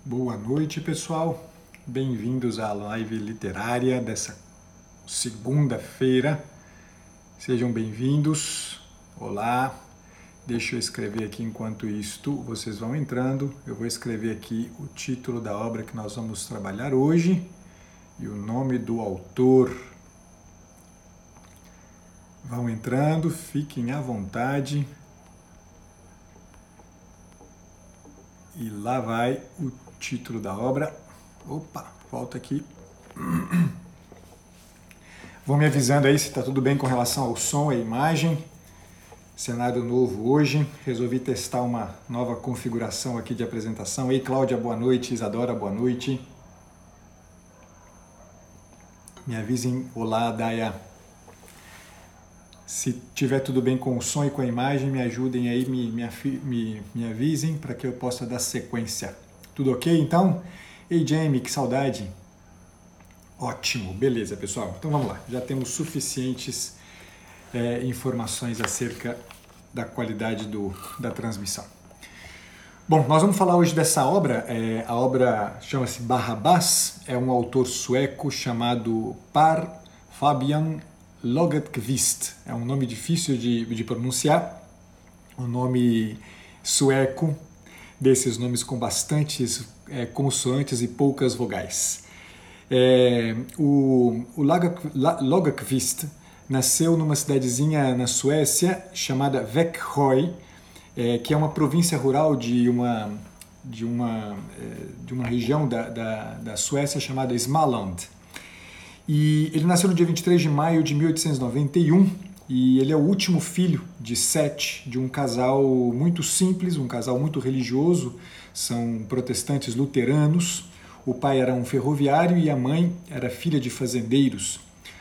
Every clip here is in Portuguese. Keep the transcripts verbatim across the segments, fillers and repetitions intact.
Boa noite, pessoal. Bem-vindos à live literária dessa segunda-feira. Sejam bem-vindos. Olá. Deixa eu escrever aqui enquanto isto vocês vão entrando. Eu vou escrever aqui o título da obra que nós vamos trabalhar hoje e o nome do autor. Vão entrando, fiquem à vontade. E lá vai o título da obra. Opa, volta aqui. Vão me avisando aí se está tudo bem com relação ao som e imagem. Cenário novo hoje. Resolvi testar uma nova configuração aqui de apresentação. Ei, Cláudia, boa noite. Isadora, boa noite. Me avisem. Olá, Daya. Se tiver tudo bem com o som e com a imagem, me ajudem aí, me, me, me, me avisem para que eu possa dar sequência. Tudo ok, então? Ei, Jamie, que saudade. Ótimo, beleza, pessoal. Então vamos lá, já temos suficientes é, informações acerca da qualidade do, da transmissão. Bom, nós vamos falar hoje dessa obra. É, a obra chama-se Barrabás, é um autor sueco chamado Per Fabian Lagerkvist. É um nome difícil de, de pronunciar, um nome sueco, desses nomes com bastantes é, consoantes e poucas vogais. É, o o Lagerkvist nasceu numa cidadezinha na Suécia chamada Växjö, é, que é uma província rural de uma, de uma, é, de uma região da, da, da Suécia chamada Småland. E ele nasceu no dia vinte e três de maio de mil oitocentos e noventa e um e ele é o último filho de sete de um casal muito simples, um casal muito religioso, são protestantes luteranos. O pai era um ferroviário e a mãe era filha de fazendeiros.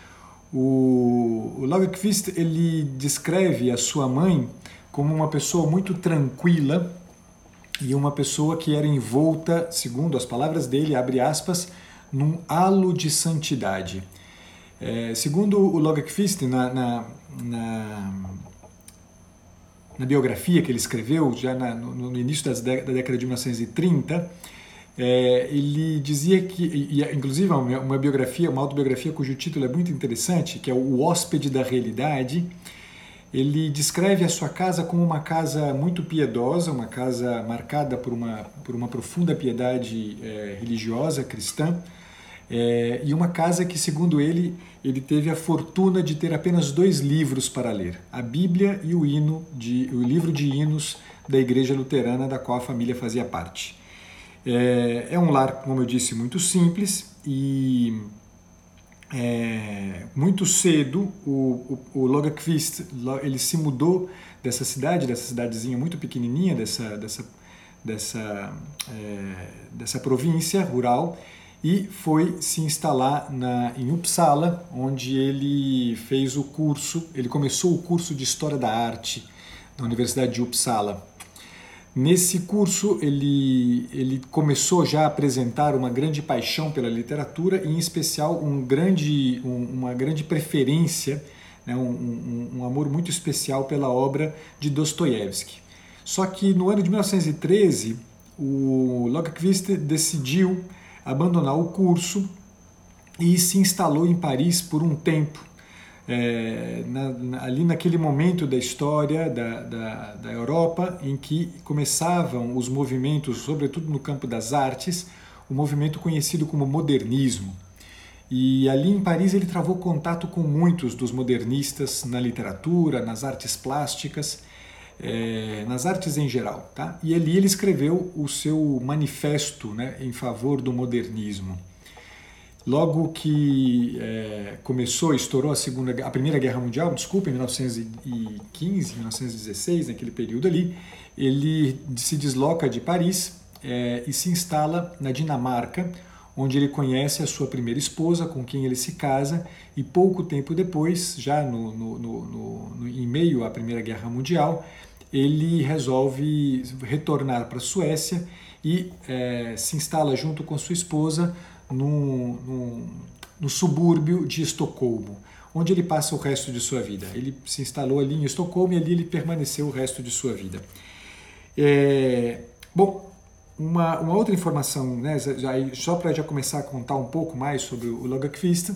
O, o Lagerkvist, ele descreve a sua mãe como uma pessoa muito tranquila e uma pessoa que era envolta, segundo as palavras dele, abre aspas, num halo de santidade. É, segundo o Lagerkvist, na, na, na, na biografia que ele escreveu, já na, no, no início das, da década de mil novecentos e trinta, é, ele dizia que, e, inclusive uma, uma biografia, uma autobiografia cujo título é muito interessante, que é O Hóspede da Realidade, ele descreve a sua casa como uma casa muito piedosa, uma casa marcada por uma, por uma profunda piedade é, religiosa, cristã, é, e uma casa que, segundo ele, ele teve a fortuna de ter apenas dois livros para ler, a Bíblia e o, hino de, o livro de hinos da Igreja Luterana, da qual a família fazia parte. É, é um lar, como eu disse, muito simples e é, muito cedo o, o, o Lagerkvist ele se mudou dessa cidade, dessa cidadezinha muito pequenininha, dessa, dessa, dessa, é, dessa província rural, e foi se instalar na, em Uppsala, onde ele fez o curso, ele começou o curso de História da Arte na Universidade de Uppsala. Nesse curso ele, ele começou já a apresentar uma grande paixão pela literatura e, em especial, um grande, um, uma grande preferência, né, um, um, um amor muito especial pela obra de Dostoiévski. Só que no ano de mil novecentos e treze o Lagerkvist decidiu abandonar o curso e se instalou em Paris por um tempo. É, na, na, ali naquele momento da história da, da, da Europa em que começavam os movimentos, sobretudo no campo das artes, o movimento conhecido como modernismo. E ali em Paris ele travou contato com muitos dos modernistas na literatura, nas artes plásticas, é, nas artes em geral. Tá? E ali ele escreveu o seu manifesto, né, em favor do modernismo. Logo que é, começou, estourou a, segunda, a Primeira Guerra Mundial, desculpa, em mil novecentos e quinze, mil novecentos e dezesseis, naquele período ali, ele se desloca de Paris é, e se instala na Dinamarca, onde ele conhece a sua primeira esposa, com quem ele se casa, e pouco tempo depois, já no, no, no, no, em meio à Primeira Guerra Mundial, ele resolve retornar para a Suécia e é, se instala junto com sua esposa No, no, no subúrbio de Estocolmo, onde ele passa o resto de sua vida. Ele se instalou ali em Estocolmo e ali ele permaneceu o resto de sua vida. É, bom, uma, uma outra informação, né, já, só para já começar a contar um pouco mais sobre o Lagerkvist,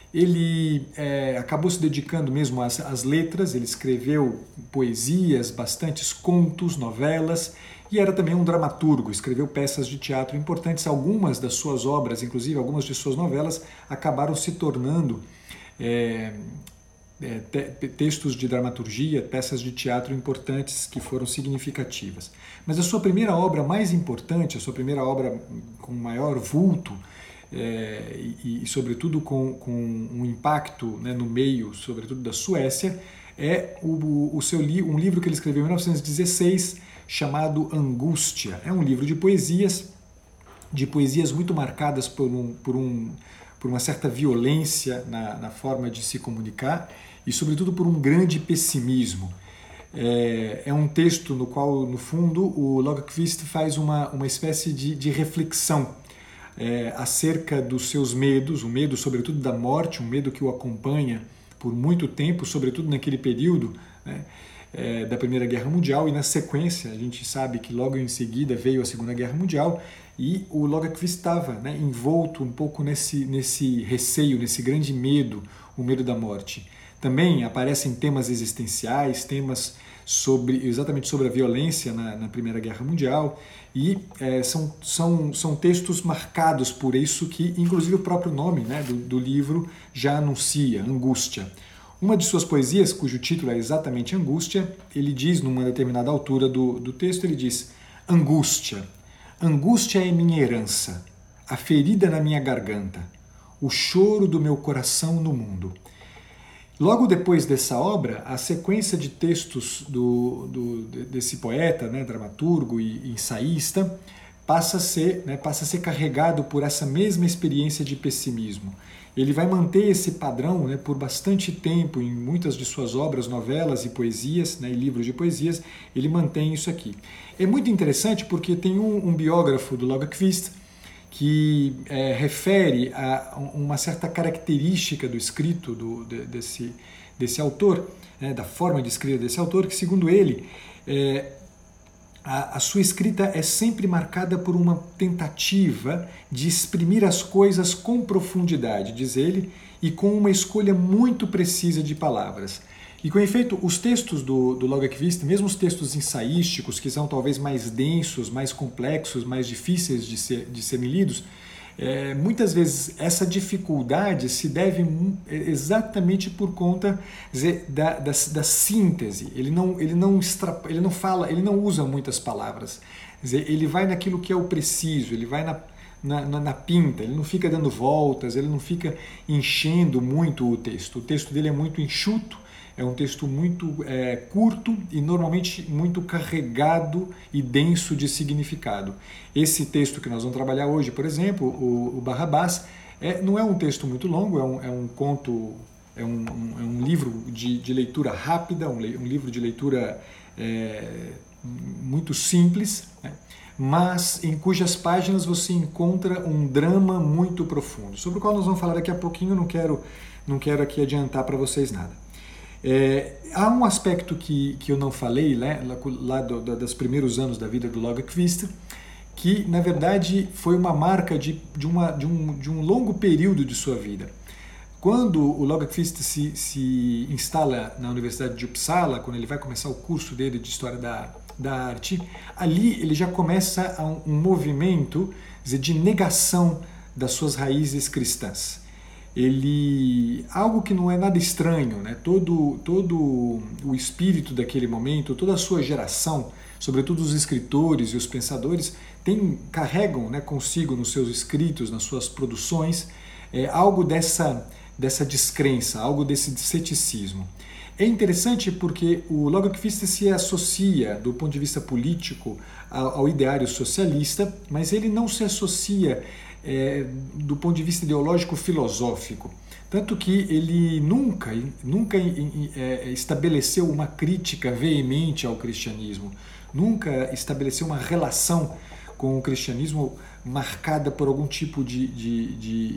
ele é, acabou se dedicando mesmo às, às letras, ele escreveu poesias, bastantes contos, novelas, e era também um dramaturgo, escreveu peças de teatro importantes. Algumas das suas obras, inclusive algumas de suas novelas, acabaram se tornando é, é, te, textos de dramaturgia, peças de teatro importantes que foram significativas. Mas a sua primeira obra mais importante, a sua primeira obra com maior vulto, É, e, e, sobretudo, com, com um impacto, né, no meio, sobretudo, da Suécia, é o, o seu li, um livro que ele escreveu em mil novecentos e dezesseis, chamado Angústia. É um livro de poesias, de poesias muito marcadas por, um, por, um, por uma certa violência na, na forma de se comunicar e, sobretudo, por um grande pessimismo. É, é um texto no qual, no fundo, o Lagerkvist faz uma, uma espécie de, de reflexão É, acerca dos seus medos, o medo sobretudo da morte, um medo que o acompanha por muito tempo, sobretudo naquele período, né, é, da Primeira Guerra Mundial, e na sequência a gente sabe que logo em seguida veio a Segunda Guerra Mundial, e o Lagerkvist estava, né, envolto um pouco nesse, nesse receio, nesse grande medo, o medo da morte. Também aparecem temas existenciais, temas sobre, exatamente sobre a violência na, na Primeira Guerra Mundial, e é, são, são, são textos marcados por isso que, inclusive, o próprio nome, né, do, do livro já anuncia, Angústia. Uma de suas poesias, cujo título é exatamente Angústia, ele diz, numa determinada altura do, do texto, ele diz: Angústia, angústia é minha herança, a ferida na minha garganta, o choro do meu coração no mundo. Logo depois dessa obra, a sequência de textos do, do, desse poeta, né, dramaturgo e ensaísta, passa a ser, né, passa a ser carregado por essa mesma experiência de pessimismo. Ele vai manter esse padrão, né, por bastante tempo em muitas de suas obras, novelas e poesias, né, e livros de poesias, ele mantém isso aqui. É muito interessante porque tem um, um biógrafo do Lagerkvist que é, refere a uma certa característica do escrito do, de, desse, desse autor, né, da forma de escrita desse autor, que, segundo ele, é, a, a sua escrita é sempre marcada por uma tentativa de exprimir as coisas com profundidade, diz ele, e com uma escolha muito precisa de palavras. E, com efeito, os textos do, do Lagerkvist, mesmo os textos ensaísticos, que são talvez mais densos, mais complexos, mais difíceis de, ser, de serem lidos, é, muitas vezes essa dificuldade se deve exatamente por conta dizer, da, da, da síntese. Ele não, ele, não extra, ele não fala, ele não usa muitas palavras. Quer dizer, ele vai naquilo que é o preciso, ele vai na, na, na, na pinta, ele não fica dando voltas, ele não fica enchendo muito o texto. O texto dele é muito enxuto, é um texto muito é, curto e normalmente muito carregado e denso de significado. Esse texto que nós vamos trabalhar hoje, por exemplo, o, o Barrabás, é, não é um texto muito longo, é um, é um conto, é um, um, é um livro de, de leitura rápida, um, um livro de leitura é, muito simples, né? Mas em cujas páginas você encontra um drama muito profundo, sobre o qual nós vamos falar daqui a pouquinho, não quero, não quero aqui adiantar para vocês nada. É, há um aspecto que, que eu não falei, né, lá do, do, dos primeiros anos da vida do Lagerkvist, que na verdade foi uma marca de, de, uma, de, um, de um longo período de sua vida. Quando o Lagerkvist se, se instala na Universidade de Uppsala, quando ele vai começar o curso dele de História da, da Arte, ali ele já começa um, um movimento, quer dizer, de negação das suas raízes cristãs. Ele, algo que não é nada estranho, né? todo, todo o espírito daquele momento, toda a sua geração, sobretudo os escritores e os pensadores, tem, carregam, né, consigo nos seus escritos, nas suas produções, é, algo dessa, dessa descrença, algo desse ceticismo. É interessante porque o Lagerkvist se associa, do ponto de vista político, ao, ao ideário socialista, mas ele não se associa É, do ponto de vista ideológico filosófico, tanto que ele nunca, nunca é, estabeleceu uma crítica veemente ao cristianismo, nunca estabeleceu uma relação com o cristianismo marcada por algum tipo de, de, de,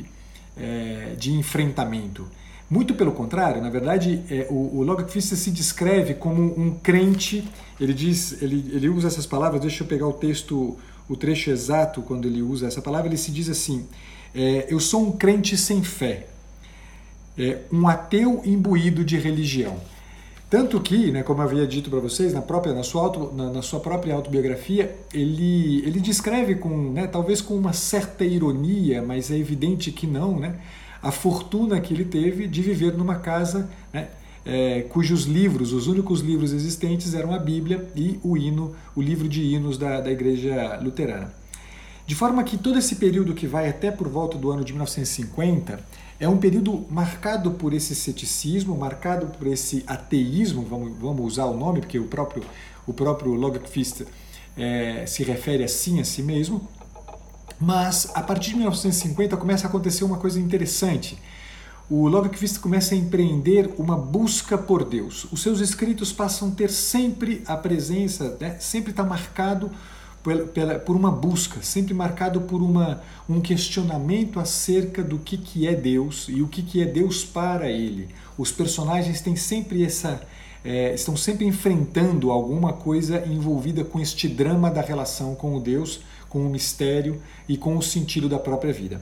é, de enfrentamento. Muito pelo contrário, na verdade, é, o, o Lagerkvist se descreve como um crente, ele diz, ele, ele usa essas palavras, deixa eu pegar o texto o trecho exato quando ele usa essa palavra, ele se diz assim, é, eu sou um crente sem fé, é, um ateu imbuído de religião. Tanto que, né, como eu havia dito para vocês, na, própria, na, sua auto, na, na sua própria autobiografia, ele, ele descreve com, né, talvez com uma certa ironia, mas é evidente que não, né, a fortuna que ele teve de viver numa casa, né, é, cujos livros, os únicos livros existentes eram a Bíblia e o hino, o livro de hinos da, da Igreja Luterana. De forma que todo esse período que vai até por volta do ano de mil novecentos e cinquenta é um período marcado por esse ceticismo, marcado por esse ateísmo, vamos, vamos usar o nome, porque o próprio, o próprio Lagerkvist é, se refere assim a si mesmo. Mas a partir de mil novecentos e cinquenta começa a acontecer uma coisa interessante. O Lagerkvist começa a empreender uma busca por Deus. Os seus escritos passam a ter sempre a presença, né, sempre está marcado por uma busca, sempre marcado por uma, um questionamento acerca do que, que é Deus e o que, que é Deus para ele. Os personagens têm sempre essa, é, estão sempre enfrentando alguma coisa envolvida com este drama da relação com o Deus, com o mistério e com o sentido da própria vida.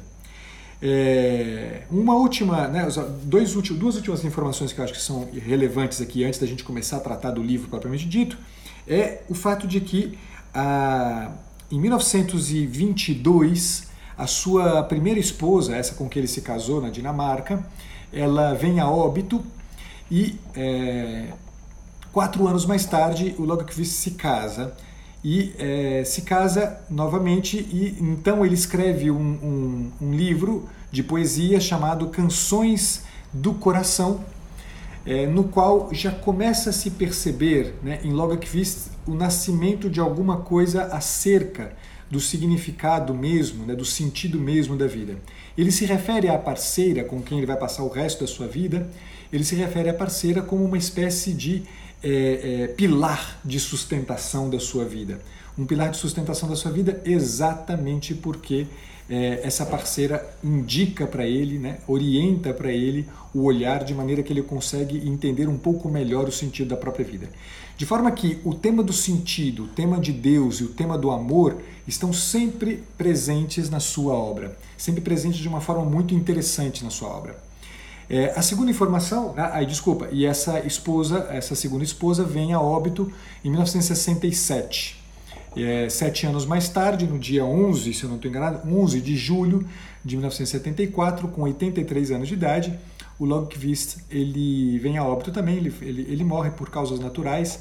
É, uma última, né, dois, duas últimas informações que eu acho que são relevantes aqui antes da gente começar a tratar do livro propriamente dito, é o fato de que Ah, em mil novecentos e vinte e dois, a sua primeira esposa, essa com que ele se casou na Dinamarca, ela vem a óbito e é, quatro anos mais tarde o Lagerkvist se casa e é, se casa novamente e então ele escreve um, um, um livro de poesia chamado Canções do Coração, É, no qual já começa a se perceber, né, em Lagerkvist o nascimento de alguma coisa acerca do significado mesmo, né, do sentido mesmo da vida. Ele se refere à parceira com quem ele vai passar o resto da sua vida, ele se refere à parceira como uma espécie de é, é, pilar de sustentação da sua vida. Um pilar de sustentação da sua vida exatamente porque é, essa parceira indica para ele, né, orienta para ele o olhar de maneira que ele consegue entender um pouco melhor o sentido da própria vida. De forma que o tema do sentido, o tema de Deus e o tema do amor estão sempre presentes na sua obra, sempre presentes de uma forma muito interessante na sua obra. É, a segunda informação, ah, ai, desculpa, e essa esposa, essa segunda esposa vem a óbito em mil novecentos e sessenta e sete. É, sete anos mais tarde, no dia onze, se eu não estou enganado, onze de julho de mil novecentos e setenta e quatro, com oitenta e três anos de idade, o Lagerkvist ele vem a óbito também, ele, ele, ele morre por causas naturais,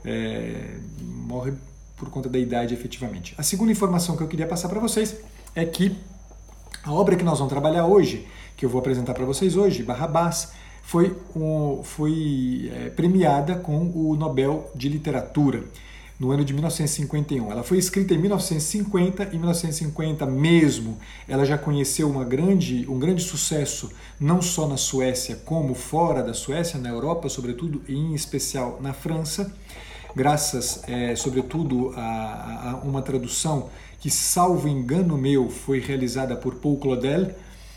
é, morre por conta da idade efetivamente. A segunda informação que eu queria passar para vocês é que a obra que nós vamos trabalhar hoje, que eu vou apresentar para vocês hoje, Barrabás, foi, um, foi é, premiada com o Nobel de Literatura no ano de mil novecentos e cinquenta e um. Ela foi escrita em mil novecentos e cinquenta, em mil novecentos e cinquenta mesmo, ela já conheceu uma grande, um grande sucesso, não só na Suécia, como fora da Suécia, na Europa, sobretudo, e em especial na França, graças, é, sobretudo, a, a uma tradução que, salvo engano meu, foi realizada por Paul Claudel,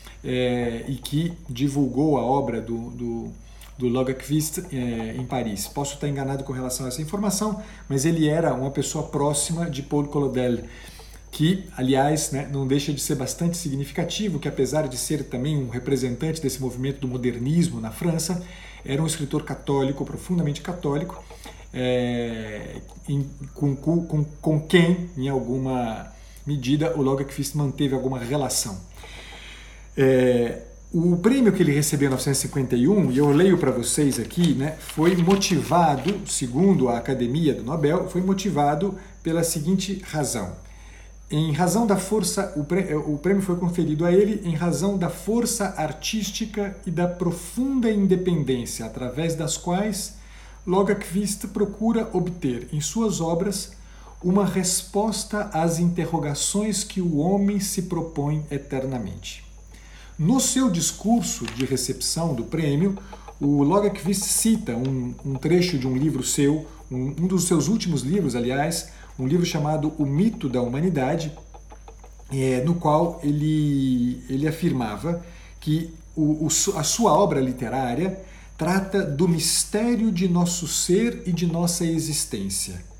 é, e que divulgou a obra do, do do Lagerkvist é, em Paris. Posso estar enganado com relação a essa informação, mas ele era uma pessoa próxima de Paul Claudel, que, aliás, né, não deixa de ser bastante significativo, que apesar de ser também um representante desse movimento do modernismo na França, era um escritor católico, profundamente católico, é, em, com, com, com quem, em alguma medida, o Lagerkvist manteve alguma relação. É, O prêmio que ele recebeu em mil novecentos e cinquenta e um, e eu leio para vocês aqui, né, foi motivado, segundo a Academia do Nobel, foi motivado pela seguinte razão. Em razão da força, o prêmio foi conferido a ele em razão da força artística e da profunda independência através das quais Lagerkvist procura obter em suas obras uma resposta às interrogações que o homem se propõe eternamente. No seu discurso de recepção do prêmio, o Lagerkvist cita um, um trecho de um livro seu, um, um dos seus últimos livros, aliás, um livro chamado O Mito da Humanidade, é, no qual ele, ele afirmava que o, o, a sua obra literária trata do mistério de nosso ser e de nossa existência.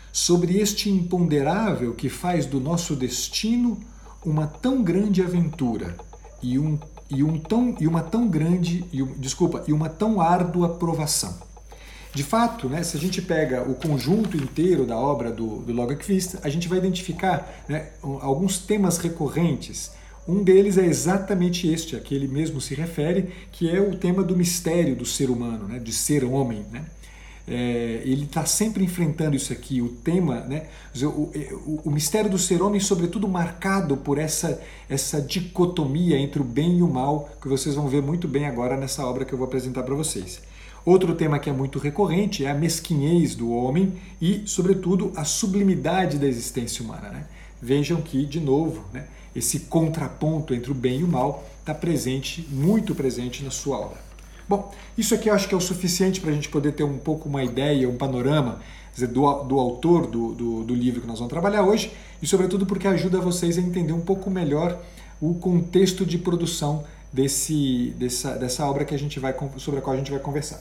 sobre este imponderável que faz do nosso destino uma tão grande aventura e, um, e, um tão, e uma tão grande, e, desculpa, e uma tão árdua provação. De fato, né, se a gente pega o conjunto inteiro da obra do, do Lagerkvist, a gente vai identificar, né, alguns temas recorrentes. Um deles é exatamente este, a que ele mesmo se refere, que é o tema do mistério do ser humano, né, de ser homem, né? É, ele está sempre enfrentando isso aqui, o tema, né, o, o, o mistério do ser homem, sobretudo marcado por essa, essa dicotomia entre o bem e o mal, que vocês vão ver muito bem agora nessa obra que eu vou apresentar para vocês. Outro tema que é muito recorrente é a mesquinhez do homem e, sobretudo, a sublimidade da existência humana, né? Vejam que, de novo, né, esse contraponto entre o bem e o mal está presente, muito presente na sua obra. Bom, isso aqui eu acho que é o suficiente para a gente poder ter um pouco uma ideia, um panorama dizer, do, do autor do, do, do livro que nós vamos trabalhar hoje e, sobretudo, porque ajuda vocês a entender um pouco melhor o contexto de produção desse, dessa, dessa obra que a gente vai, sobre a qual a gente vai conversar.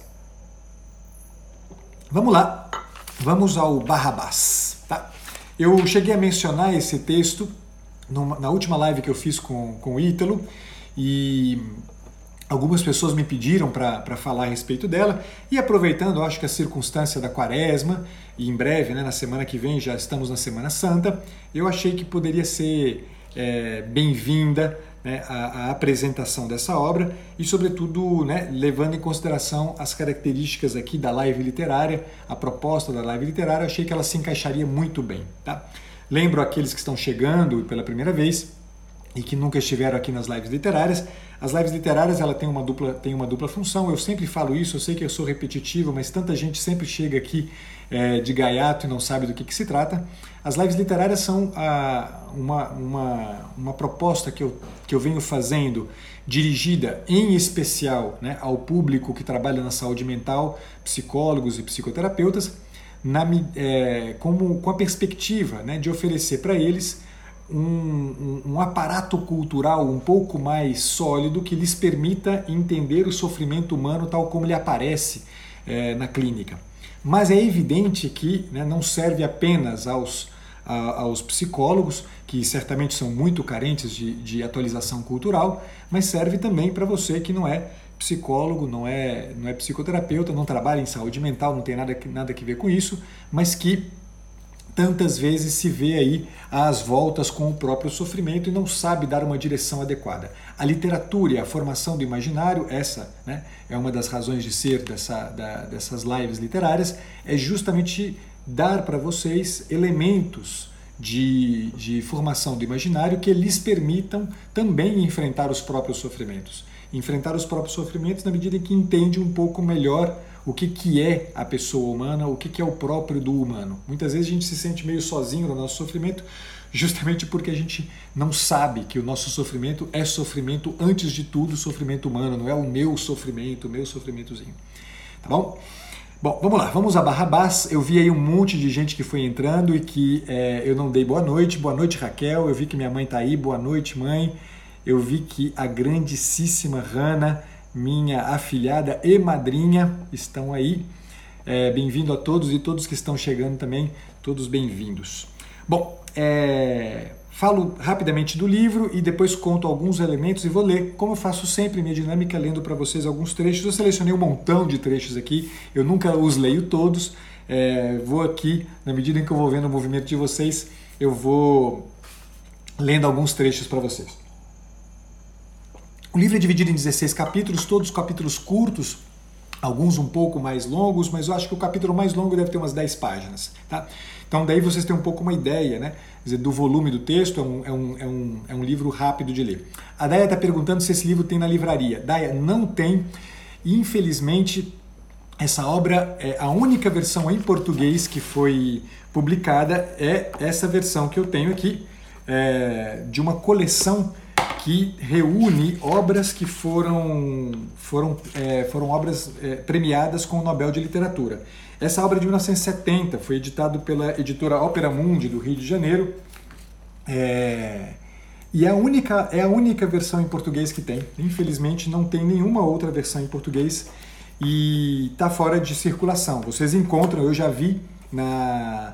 Vamos lá, vamos ao Barrabás. Tá? Eu cheguei a mencionar esse texto numa, na última live que eu fiz com, com o Ítalo e algumas pessoas me pediram para falar a respeito dela e aproveitando, eu acho que a circunstância da quaresma e em breve, né, na semana que vem já estamos na Semana Santa, eu achei que poderia ser é, bem-vinda, né, a, a apresentação dessa obra e, sobretudo, né, levando em consideração as características aqui da live literária, a proposta da live literária, achei que ela se encaixaria muito bem. Tá? Lembro aqueles que estão chegando pela primeira vez e que nunca estiveram aqui nas lives literárias. As lives literárias ela tem uma dupla, tem uma dupla função, eu sempre falo isso, eu sei que eu sou repetitivo, mas tanta gente sempre chega aqui é, de gaiato e não sabe do que, que se trata. As lives literárias são a, uma, uma, uma proposta que eu, que eu venho fazendo, dirigida em especial, né, ao público que trabalha na saúde mental, psicólogos e psicoterapeutas, na, é, como, com a perspectiva, né, de oferecer para eles Um, um, um aparato cultural um pouco mais sólido que lhes permita entender o sofrimento humano tal como ele aparece é, na clínica. Mas é evidente que, né, não serve apenas aos, a, aos psicólogos, que certamente são muito carentes de, de atualização cultural, mas serve também para você que não é psicólogo, não é, não é psicoterapeuta, não trabalha em saúde mental, não tem nada, nada a ver com isso, mas que tantas vezes se vê aí às voltas com o próprio sofrimento e não sabe dar uma direção adequada. A literatura e a formação do imaginário, essa, né, é uma das razões de ser dessa, da, dessas lives literárias, é justamente dar para vocês elementos de, de formação do imaginário que lhes permitam também enfrentar os próprios sofrimentos. Enfrentar os próprios sofrimentos na medida em que entende um pouco melhor o que, que é a pessoa humana, o que, que é o próprio do humano. Muitas vezes a gente se sente meio sozinho no nosso sofrimento, justamente porque a gente não sabe que o nosso sofrimento é sofrimento, antes de tudo, sofrimento humano, não é o meu sofrimento, o meu sofrimentozinho. Tá bom? Bom, vamos lá, vamos a Barrabás. Eu vi aí um monte de gente que foi entrando e que é, eu não dei boa noite. Boa noite, Raquel. Eu vi que minha mãe está aí. Boa noite, mãe. Eu vi que a grandíssima Hannah, minha afilhada e madrinha, estão aí. É, bem-vindo a todos e todos que estão chegando também, todos bem-vindos. Bom, é, falo rapidamente do livro e depois conto alguns elementos e vou ler, como eu faço sempre, minha dinâmica, lendo para vocês alguns trechos. Eu selecionei um montão de trechos aqui, eu nunca os leio todos, é, vou aqui, na medida em que eu vou vendo o movimento de vocês, eu vou lendo alguns trechos para vocês. O livro é dividido em dezesseis capítulos, todos capítulos curtos, alguns um pouco mais longos, mas eu acho que o capítulo mais longo deve ter umas dez páginas. Tá? Então daí vocês têm um pouco uma ideia, né, do volume do texto, é um, é um, é um, é um livro rápido de ler. A Daya está perguntando se esse livro tem na livraria. Daya, não tem. Infelizmente, essa obra, é a única versão em português que foi publicada é essa versão que eu tenho aqui, é, de uma coleção que reúne obras que foram, foram, é, foram obras é, premiadas com o Nobel de Literatura. Essa obra é de mil novecentos e setenta, foi editado pela editora Ópera Mundi, do Rio de Janeiro, é, e é a, única, é a única versão em português que tem. Infelizmente não tem nenhuma outra versão em português e está fora de circulação. Vocês encontram, eu já vi na...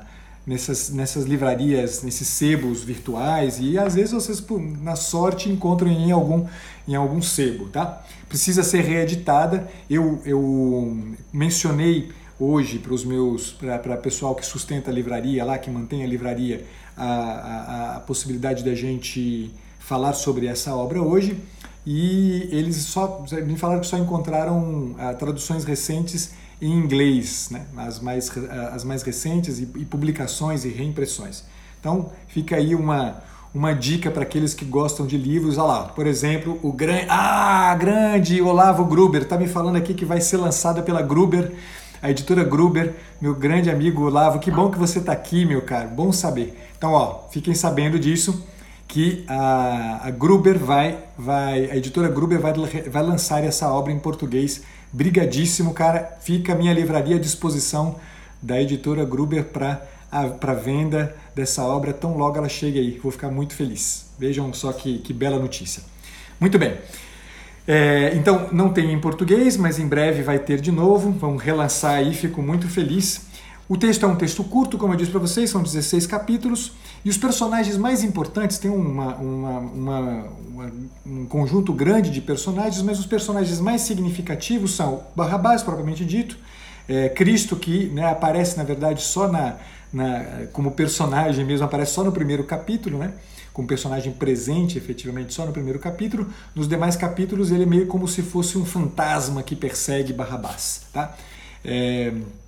nessas, nessas livrarias, nesses sebos virtuais, e às vezes vocês, na sorte, encontram em algum, em algum sebo, tá? Precisa ser reeditada. Eu, eu mencionei hoje para os meus, para o pessoal que sustenta a livraria lá, que mantém a livraria, a, a, a possibilidade da gente falar sobre essa obra hoje, e eles só me falaram que só encontraram ah, traduções recentes em inglês, né? as, mais, as mais recentes, e, e publicações e reimpressões. Então fica aí uma, uma dica para aqueles que gostam de livros. Olha lá, por exemplo, o grande, ah, grande Olavo Gruber está me falando aqui que vai ser lançada pela Gruber, a editora Gruber, meu grande amigo Olavo. Que bom que você está aqui, meu caro, bom saber. Então, ó, fiquem sabendo disso, que a, a Gruber vai, vai, a editora Gruber vai, vai lançar essa obra em português. Brigadíssimo, cara. Fica a minha livraria à disposição da editora Gruber para venda dessa obra, tão logo ela chega aí. Vou ficar muito feliz. Vejam só que, que bela notícia. Muito bem. É, então, não tem em português, mas em breve vai ter de novo. Vamos relançar aí, fico muito feliz. O texto é um texto curto, como eu disse para vocês, são dezesseis capítulos, e os personagens mais importantes, tem uma, uma, uma, uma, um conjunto grande de personagens, mas os personagens mais significativos são Barrabás, propriamente dito, é, Cristo, que, né, aparece, na verdade, só na, na, como personagem mesmo, aparece só no primeiro capítulo, né, como personagem presente, efetivamente, só no primeiro capítulo. Nos demais capítulos, ele é meio como se fosse um fantasma que persegue Barrabás, tá? É...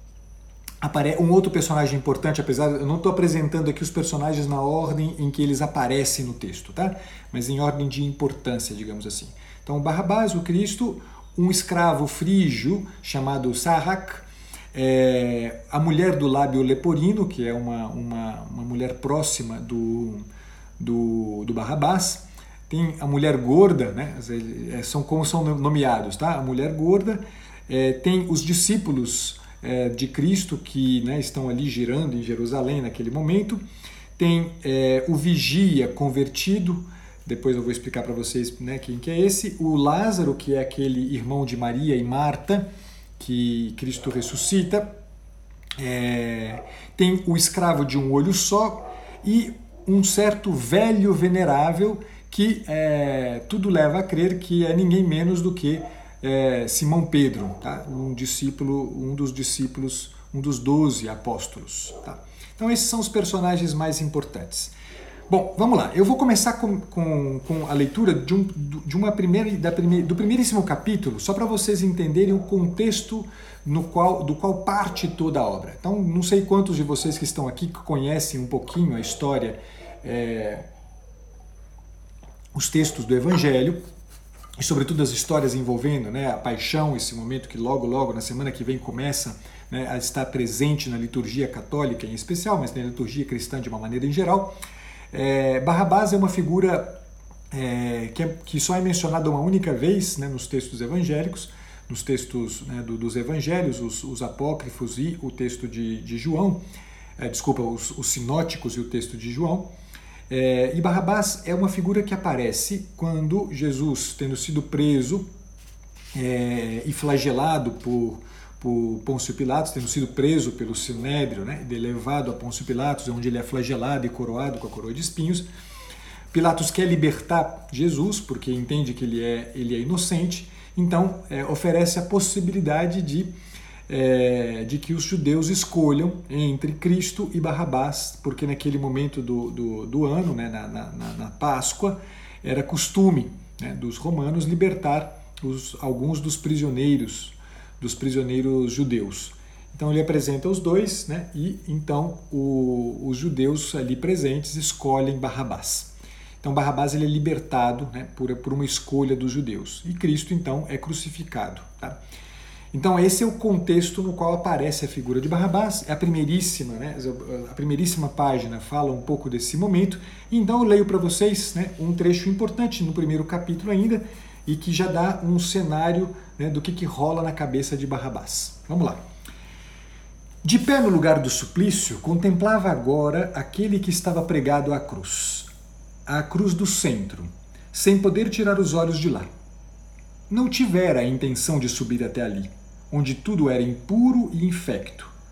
Um outro personagem importante, apesar de eu não estou apresentando aqui os personagens na ordem em que eles aparecem no texto, tá? Mas em ordem de importância, digamos assim. Então, Barrabás, o Cristo, um escravo frígio chamado Sarrak, é, a mulher do lábio leporino, que é uma, uma, uma mulher próxima do, do, do Barrabás, tem a mulher gorda, né? São como são nomeados, tá? A mulher gorda, é, tem os discípulos de Cristo que, né, estão ali girando em Jerusalém naquele momento. Tem é, o vigia convertido, depois eu vou explicar para vocês, né, quem que é esse. O Lázaro, que é aquele irmão de Maria e Marta, que Cristo ressuscita. É, tem o escravo de um olho só e um certo velho venerável que é, tudo leva a crer que é ninguém menos do que É, Simão Pedro, tá? um discípulo, um dos discípulos, um dos doze apóstolos. Tá? Então esses são os personagens mais importantes. Bom, vamos lá. Eu vou começar com, com, com a leitura de, um, de uma primeira, da prime, do primeiríssimo capítulo, só para vocês entenderem o contexto no qual, do qual parte toda a obra. Então, não sei quantos de vocês que estão aqui que conhecem um pouquinho a história, é, os textos do Evangelho, e sobretudo as histórias envolvendo, né, a paixão, esse momento que logo, logo, na semana que vem, começa, né, a estar presente na liturgia católica em especial, mas na liturgia cristã de uma maneira em geral. É, Barrabás é uma figura é, que, é, que só é mencionada uma única vez, né, nos textos evangélicos, nos textos, né, do, dos evangelhos, os, os apócrifos e o texto de, de João, é, desculpa, os, os sinóticos e o texto de João. É, e Barrabás é uma figura que aparece quando Jesus, tendo sido preso é, e flagelado por, por Pôncio Pilatos, tendo sido preso pelo Sinédrio, né, e levado a Pôncio Pilatos, onde ele é flagelado e coroado com a coroa de espinhos. Pilatos quer libertar Jesus, porque entende que ele é, ele é inocente, então é, oferece a possibilidade de É, de que os judeus escolham entre Cristo e Barrabás, porque naquele momento do, do, do ano, né, na, na, na Páscoa, era costume, né, dos romanos libertar os, alguns dos prisioneiros, dos prisioneiros judeus. Então ele apresenta os dois, né, e então o, os judeus ali presentes escolhem Barrabás. Então Barrabás ele é libertado, né, por, por uma escolha dos judeus, e Cristo então é crucificado, tá? Então esse é o contexto no qual aparece a figura de Barrabás, é a primeiríssima, né, a primeiríssima página fala um pouco desse momento, então eu leio para vocês, né, um trecho importante no primeiro capítulo ainda, e que já dá um cenário, né, do que, que rola na cabeça de Barrabás. Vamos lá. De pé no lugar do suplício, contemplava agora aquele que estava pregado à cruz, à cruz do centro, sem poder tirar os olhos de lá. Não tivera a intenção de subir até ali, onde tudo era impuro e infecto,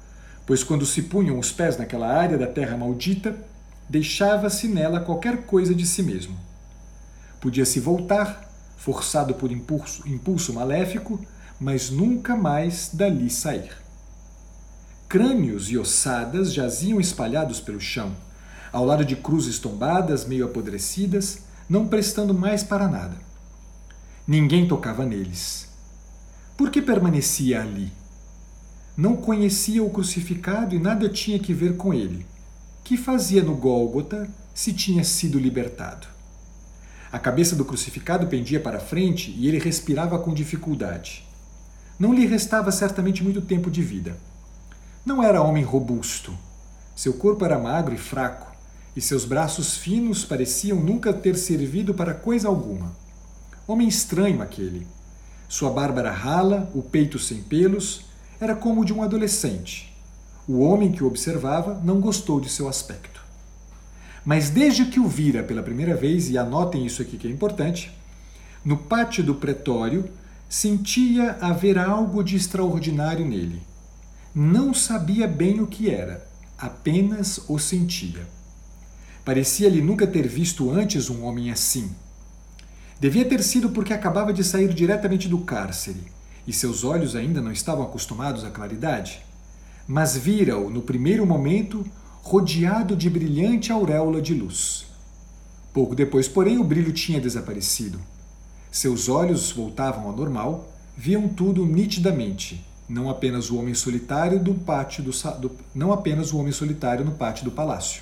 pois quando se punham os pés naquela área da terra maldita, deixava-se nela qualquer coisa de si mesmo. Podia-se voltar, forçado por impulso, impulso maléfico, mas nunca mais dali sair. Crânios e ossadas jaziam espalhados pelo chão, ao lado de cruzes tombadas, meio apodrecidas, não prestando mais para nada. Ninguém tocava neles. Por que permanecia ali? Não conhecia o crucificado e nada tinha que ver com ele. Que fazia no Gólgota se tinha sido libertado? A cabeça do crucificado pendia para frente e ele respirava com dificuldade. Não lhe restava certamente muito tempo de vida. Não era homem robusto. Seu corpo era magro e fraco, e seus braços finos pareciam nunca ter servido para coisa alguma. Homem estranho aquele. Sua barba era rala, o peito sem pelos, era como o de um adolescente. O homem que o observava não gostou de seu aspecto. Mas desde que o vira pela primeira vez, e anotem isso aqui que é importante, no pátio do pretório, sentia haver algo de extraordinário nele. Não sabia bem o que era, apenas o sentia. Parecia-lhe nunca ter visto antes um homem assim. Devia ter sido porque acabava de sair diretamente do cárcere, e seus olhos ainda não estavam acostumados à claridade. Mas vira-o, no primeiro momento, rodeado de brilhante auréola de luz. Pouco depois, porém, o brilho tinha desaparecido. Seus olhos voltavam ao normal, viam tudo nitidamente, não apenas o homem solitário do pátio do, do não apenas o homem solitário no pátio do palácio.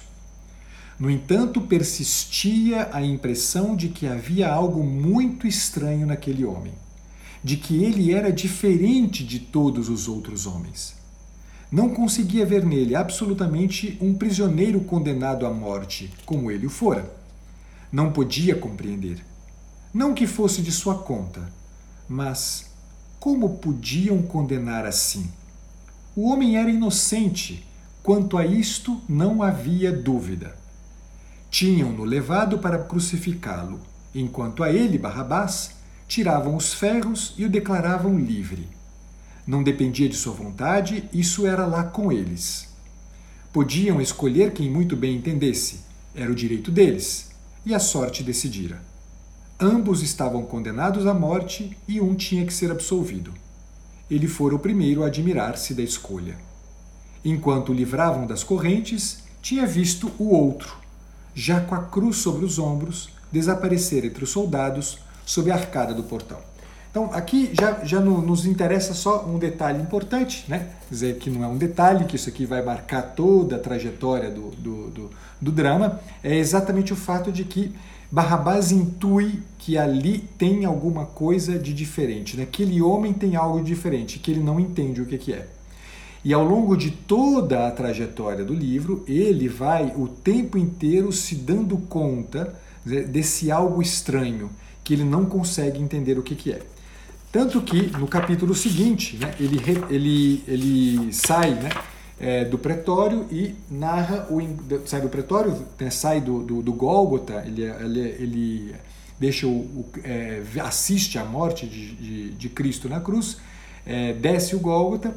No entanto, persistia a impressão de que havia algo muito estranho naquele homem, de que ele era diferente de todos os outros homens. Não conseguia ver nele absolutamente um prisioneiro condenado à morte, como ele o fora. Não podia compreender. Não que fosse de sua conta, mas como podiam condenar assim? O homem era inocente, quanto a isto não havia dúvida. Tinham-no levado para crucificá-lo, enquanto a ele, Barrabás, tiravam os ferros e o declaravam livre. Não dependia de sua vontade, isso era lá com eles. Podiam escolher quem muito bem entendesse, era o direito deles, e a sorte decidira. Ambos estavam condenados à morte e um tinha que ser absolvido. Ele fora o primeiro a admirar-se da escolha. Enquanto o livravam das correntes, tinha visto o outro, já com a cruz sobre os ombros, desaparecer entre os soldados sob a arcada do portão. Então, aqui já, já no, nos interessa só um detalhe importante, né? Quer dizer, que não é um detalhe, que isso aqui vai marcar toda a trajetória do, do, do, do drama, é exatamente o fato de que Barrabás intui que ali tem alguma coisa de diferente, né? Aquele homem tem algo diferente, que ele não entende o que, que é. E ao longo de toda a trajetória do livro, ele vai o tempo inteiro se dando conta desse algo estranho, que ele não consegue entender o que, que é. Tanto que no capítulo seguinte, né, ele, ele, ele sai, né, é, do pretório e narra, o, sai do pretório, né, sai do, do, do Gólgota, ele, ele, ele deixa o, o, é, assiste à morte de, de, de Cristo na cruz, é, desce o Gólgota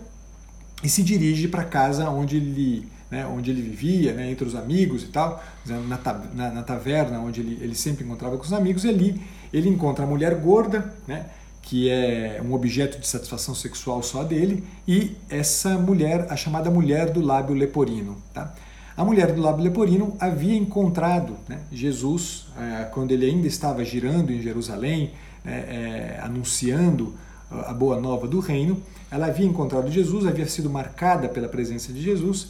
e se dirige para a casa onde ele, né, onde ele vivia, né, entre os amigos e tal, na, na, na taverna onde ele, ele sempre encontrava com os amigos, e ali ele encontra a mulher gorda, né, que é um objeto de satisfação sexual só dele, e essa mulher, a chamada mulher do lábio leporino. Tá? A mulher do lábio leporino havia encontrado, né, Jesus, é, quando ele ainda estava girando em Jerusalém, né, é, anunciando a boa nova do reino. Ela havia encontrado Jesus, havia sido marcada pela presença de Jesus,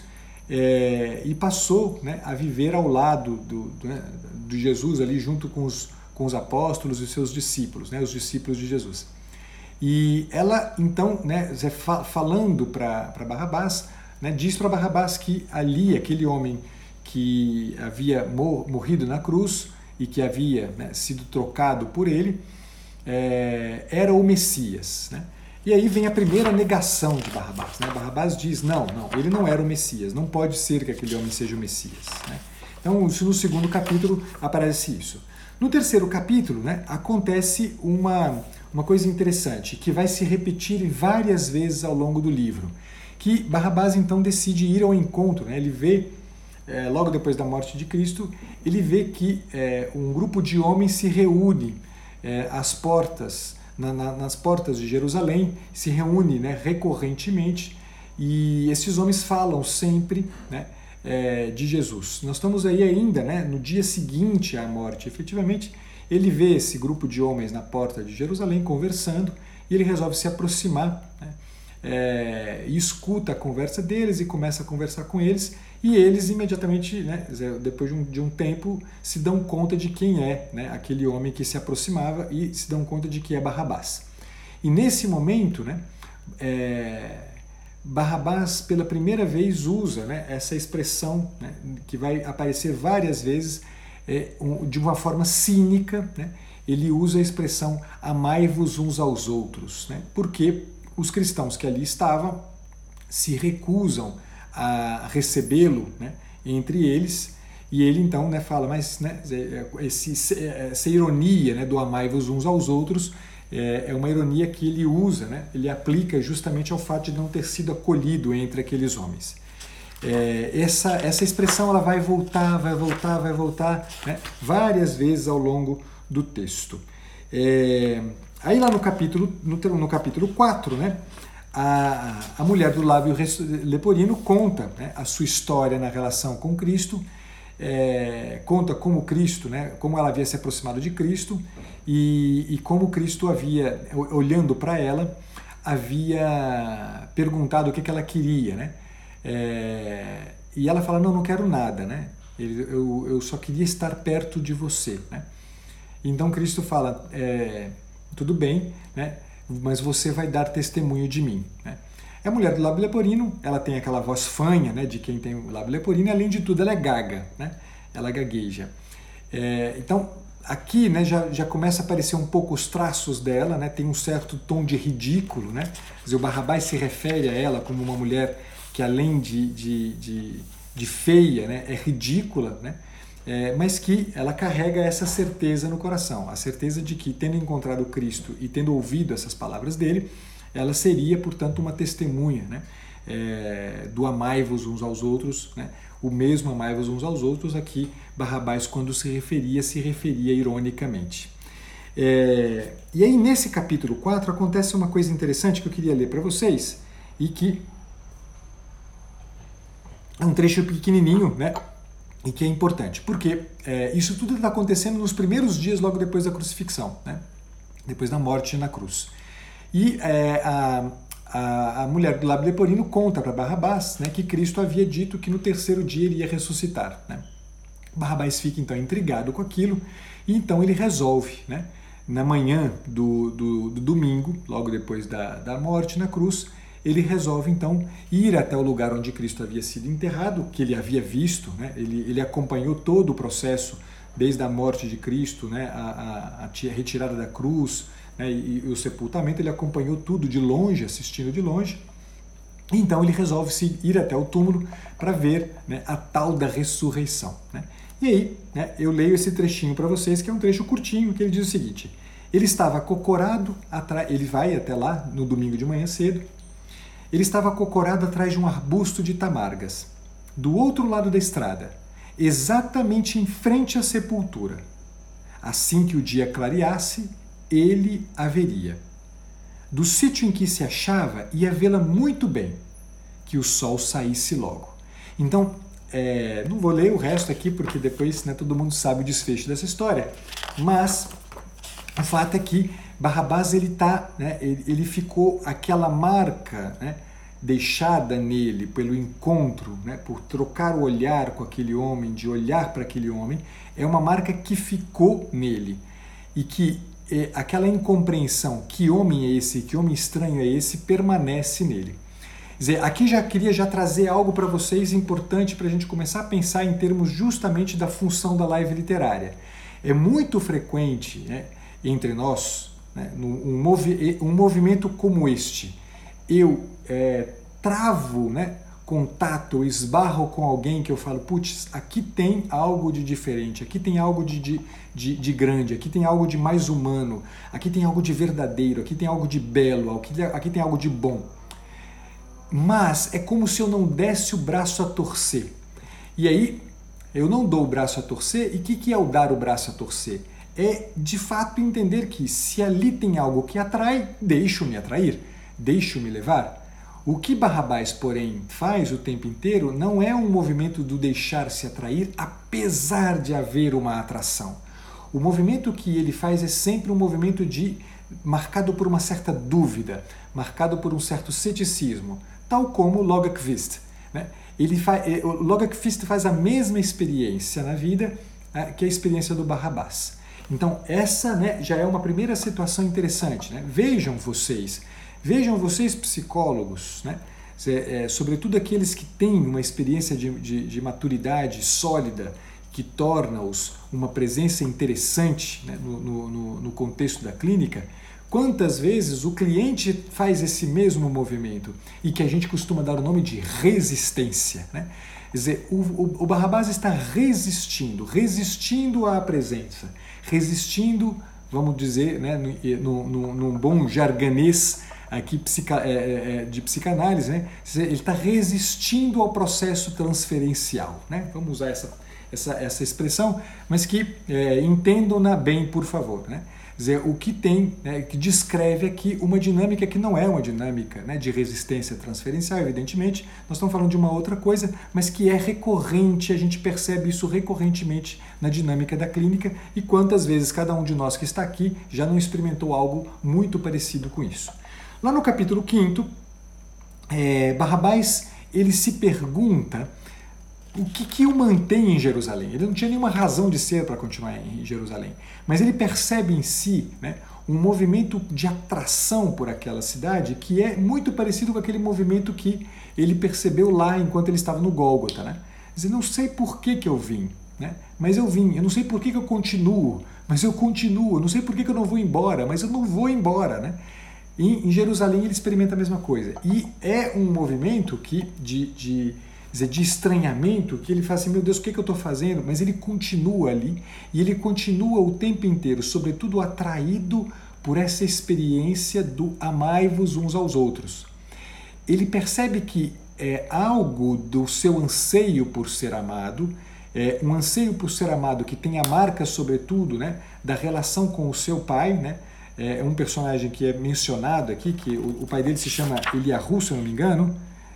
é, e passou, né, a viver ao lado do, do, né, do Jesus, ali junto com os com os apóstolos e seus discípulos, né, os discípulos de Jesus. E ela, então, né, falando para Barrabás, né, diz para Barrabás que ali, aquele homem que havia morrido na cruz e que havia, né, sido trocado por ele, é, era o Messias. Né? E aí vem a primeira negação de Barrabás. Né? Barrabás diz, não, não, ele não era o Messias, não pode ser que aquele homem seja o Messias. Né? Então, no segundo capítulo aparece isso. No terceiro capítulo, né, acontece uma, uma coisa interessante, que vai se repetir várias vezes ao longo do livro, que Barrabás então decide ir ao encontro, né? Ele vê, é, logo depois da morte de Cristo, ele vê que é, um grupo de homens se reúne é, às portas, na, na, nas portas de Jerusalém, se reúne, né, recorrentemente, e esses homens falam sempre, né, é, de Jesus. Nós estamos aí ainda, né, no dia seguinte à morte, efetivamente. Ele vê esse grupo de homens na porta de Jerusalém conversando e ele resolve se aproximar, né, é, e escuta a conversa deles e começa a conversar com eles, e eles imediatamente, né, depois de um, de um tempo, se dão conta de quem é, né, aquele homem que se aproximava e se dão conta de que é Barrabás. E nesse momento, né, é, Barrabás pela primeira vez usa, né, essa expressão, né, que vai aparecer várias vezes, é, um, de uma forma cínica, né, ele usa a expressão amai-vos uns aos outros, né, porque os cristãos que ali estavam se recusam a recebê-lo, né, entre eles, e ele então, né, fala, mas, né, esse, essa ironia, né, do amai-vos uns aos outros é uma ironia que ele usa, né, ele aplica justamente ao fato de não ter sido acolhido entre aqueles homens. É, essa, essa expressão ela vai voltar, vai voltar, vai voltar, né, várias vezes ao longo do texto. É, aí lá no capítulo, no, no capítulo quatro, né, a, a mulher do lábio leporino conta, né, a sua história na relação com Cristo, é, conta como Cristo, né, como ela havia se aproximado de Cristo e, e como Cristo havia, olhando para ela, havia perguntado o que, que ela queria, né? É, e ela fala, não, não quero nada, né? Eu, eu só queria estar perto de você, né? Então Cristo fala, é, tudo bem, né? Mas você vai dar testemunho de mim, né? A mulher do lábio leporino, ela tem aquela voz fanha, né, de quem tem o lábio leporino, e além de tudo ela é gaga, né? Ela gagueja. É, então aqui, né, já, já começa a aparecer um pouco os traços dela, né? Tem um certo tom de ridículo, né? Quer dizer, o Barrabás se refere a ela como uma mulher que além de, de, de, de feia, né, é ridícula, né, é, mas que ela carrega essa certeza no coração, a certeza de que, tendo encontrado Cristo e tendo ouvido essas palavras dele, ela seria, portanto, uma testemunha, né, é, do amai-vos uns aos outros, né, o mesmo amai-vos uns aos outros. Aqui Barrabás, quando se referia, se referia ironicamente. É, e aí, nesse capítulo quatro, acontece uma coisa interessante que eu queria ler para vocês, e que é um trecho pequenininho, né, e que é importante, porque é, isso tudo está acontecendo nos primeiros dias logo depois da crucifixão, né, depois da morte na cruz. E é, a, a, a mulher do lábio leporino conta para Barrabás, né, que Cristo havia dito que no terceiro dia ele ia ressuscitar, né. Barrabás fica então intrigado com aquilo, e então ele resolve, né, na manhã do, do, do domingo, logo depois da, da morte na cruz, ele resolve então ir até o lugar onde Cristo havia sido enterrado, que ele havia visto, né? ele, ele acompanhou todo o processo, desde a morte de Cristo, né? a, a, a retirada da cruz, né? e, e o sepultamento, ele acompanhou tudo de longe, assistindo de longe. Então ele resolve se ir até o túmulo para ver, né, a tal da ressurreição, né? E aí, né, eu leio esse trechinho para vocês, que é um trecho curtinho, que ele diz o seguinte: ele estava acocorado, atra... ele vai até lá no domingo de manhã cedo. Ele estava acocorado atrás de um arbusto de tamargas, do outro lado da estrada, exatamente em frente à sepultura. Assim que o dia clareasse, ele a veria. Do sítio em que se achava, ia vê-la muito bem, que o sol saísse logo. Então, é, não vou ler o resto aqui, porque depois, né, todo mundo sabe o desfecho dessa história, mas o fato é que Barrabás, ele, tá, né, ele, ele ficou, aquela marca, né, deixada nele pelo encontro, né, por trocar o olhar com aquele homem, de olhar para aquele homem, é uma marca que ficou nele. E que é, aquela incompreensão, que homem é esse, que homem estranho é esse, permanece nele. Quer dizer, aqui já queria já trazer algo para vocês importante para a gente começar a pensar em termos justamente da função da live literária. É muito frequente, né, entre nós, né, um, movi um movimento como este. Eu é, travo, né, contato, eu esbarro com alguém que eu falo, putz, aqui tem algo de diferente, aqui tem algo de, de, de, de grande, aqui tem algo de mais humano, aqui tem algo de verdadeiro, aqui tem algo de belo, aqui, aqui tem algo de bom. mas é como se eu não desse o braço a torcer. E aí, eu não dou o braço a torcer, e o que, que é o dar o braço a torcer? É, de fato, entender que se ali tem algo que atrai, deixo-me atrair, deixo-me levar. O que Barrabás, porém, faz o tempo inteiro não é um movimento do deixar-se atrair, apesar de haver uma atração. O movimento que ele faz é sempre um movimento de marcado por uma certa dúvida, marcado por um certo ceticismo, tal como Logakvist, né? Ele faz, o Logakvist faz a mesma experiência na vida, né, que a experiência do Barrabás. Então, essa, né, já é uma primeira situação interessante, né? Vejam vocês, vejam vocês psicólogos, né? É, sobretudo aqueles que têm uma experiência de, de, de maturidade sólida, que torna-os uma presença interessante, né, no, no, no contexto da clínica, quantas vezes o cliente faz esse mesmo movimento e que a gente costuma dar o nome de resistência, né? Quer dizer, o, o, o Barrabás está resistindo, resistindo à presença, resistindo, vamos dizer, né, no, no, num bom jargonês aqui psica, é, é, de psicanálise, né? Ele está resistindo ao processo transferencial, né? Vamos usar essa, essa, essa expressão, mas que é, entendam-na bem, por favor, né? Quer dizer, o que tem, né, que descreve aqui uma dinâmica que não é uma dinâmica, né, de resistência transferencial, evidentemente, nós estamos falando de uma outra coisa, mas que é recorrente, a gente percebe isso recorrentemente na dinâmica da clínica, e quantas vezes cada um de nós que está aqui já não experimentou algo muito parecido com isso. Lá no capítulo quinto, é, Barrabás, ele se pergunta o que, que o mantém em Jerusalém. Ele não tinha nenhuma razão de ser para continuar em Jerusalém, mas ele percebe em si, né, um movimento de atração por aquela cidade que é muito parecido com aquele movimento que ele percebeu lá enquanto ele estava no Gólgota, né? Quer dizer, não sei por que, que eu vim, né, mas eu vim. Eu não sei por que, que eu continuo, mas eu continuo. Eu não sei por que, que eu não vou embora, mas eu não vou embora, né? E em Jerusalém ele experimenta a mesma coisa. E é um movimento que de, de de estranhamento, que ele fala assim, meu Deus, o que, é que eu estou fazendo? Mas ele continua ali, e ele continua o tempo inteiro, sobretudo atraído por essa experiência do amai-vos uns aos outros. Ele percebe que é algo do seu anseio por ser amado, é um anseio por ser amado que tem a marca, sobretudo, né, da relação com o seu pai, né? É um personagem que é mencionado aqui, que o, o pai dele se chama Eliahu, se eu não me engano,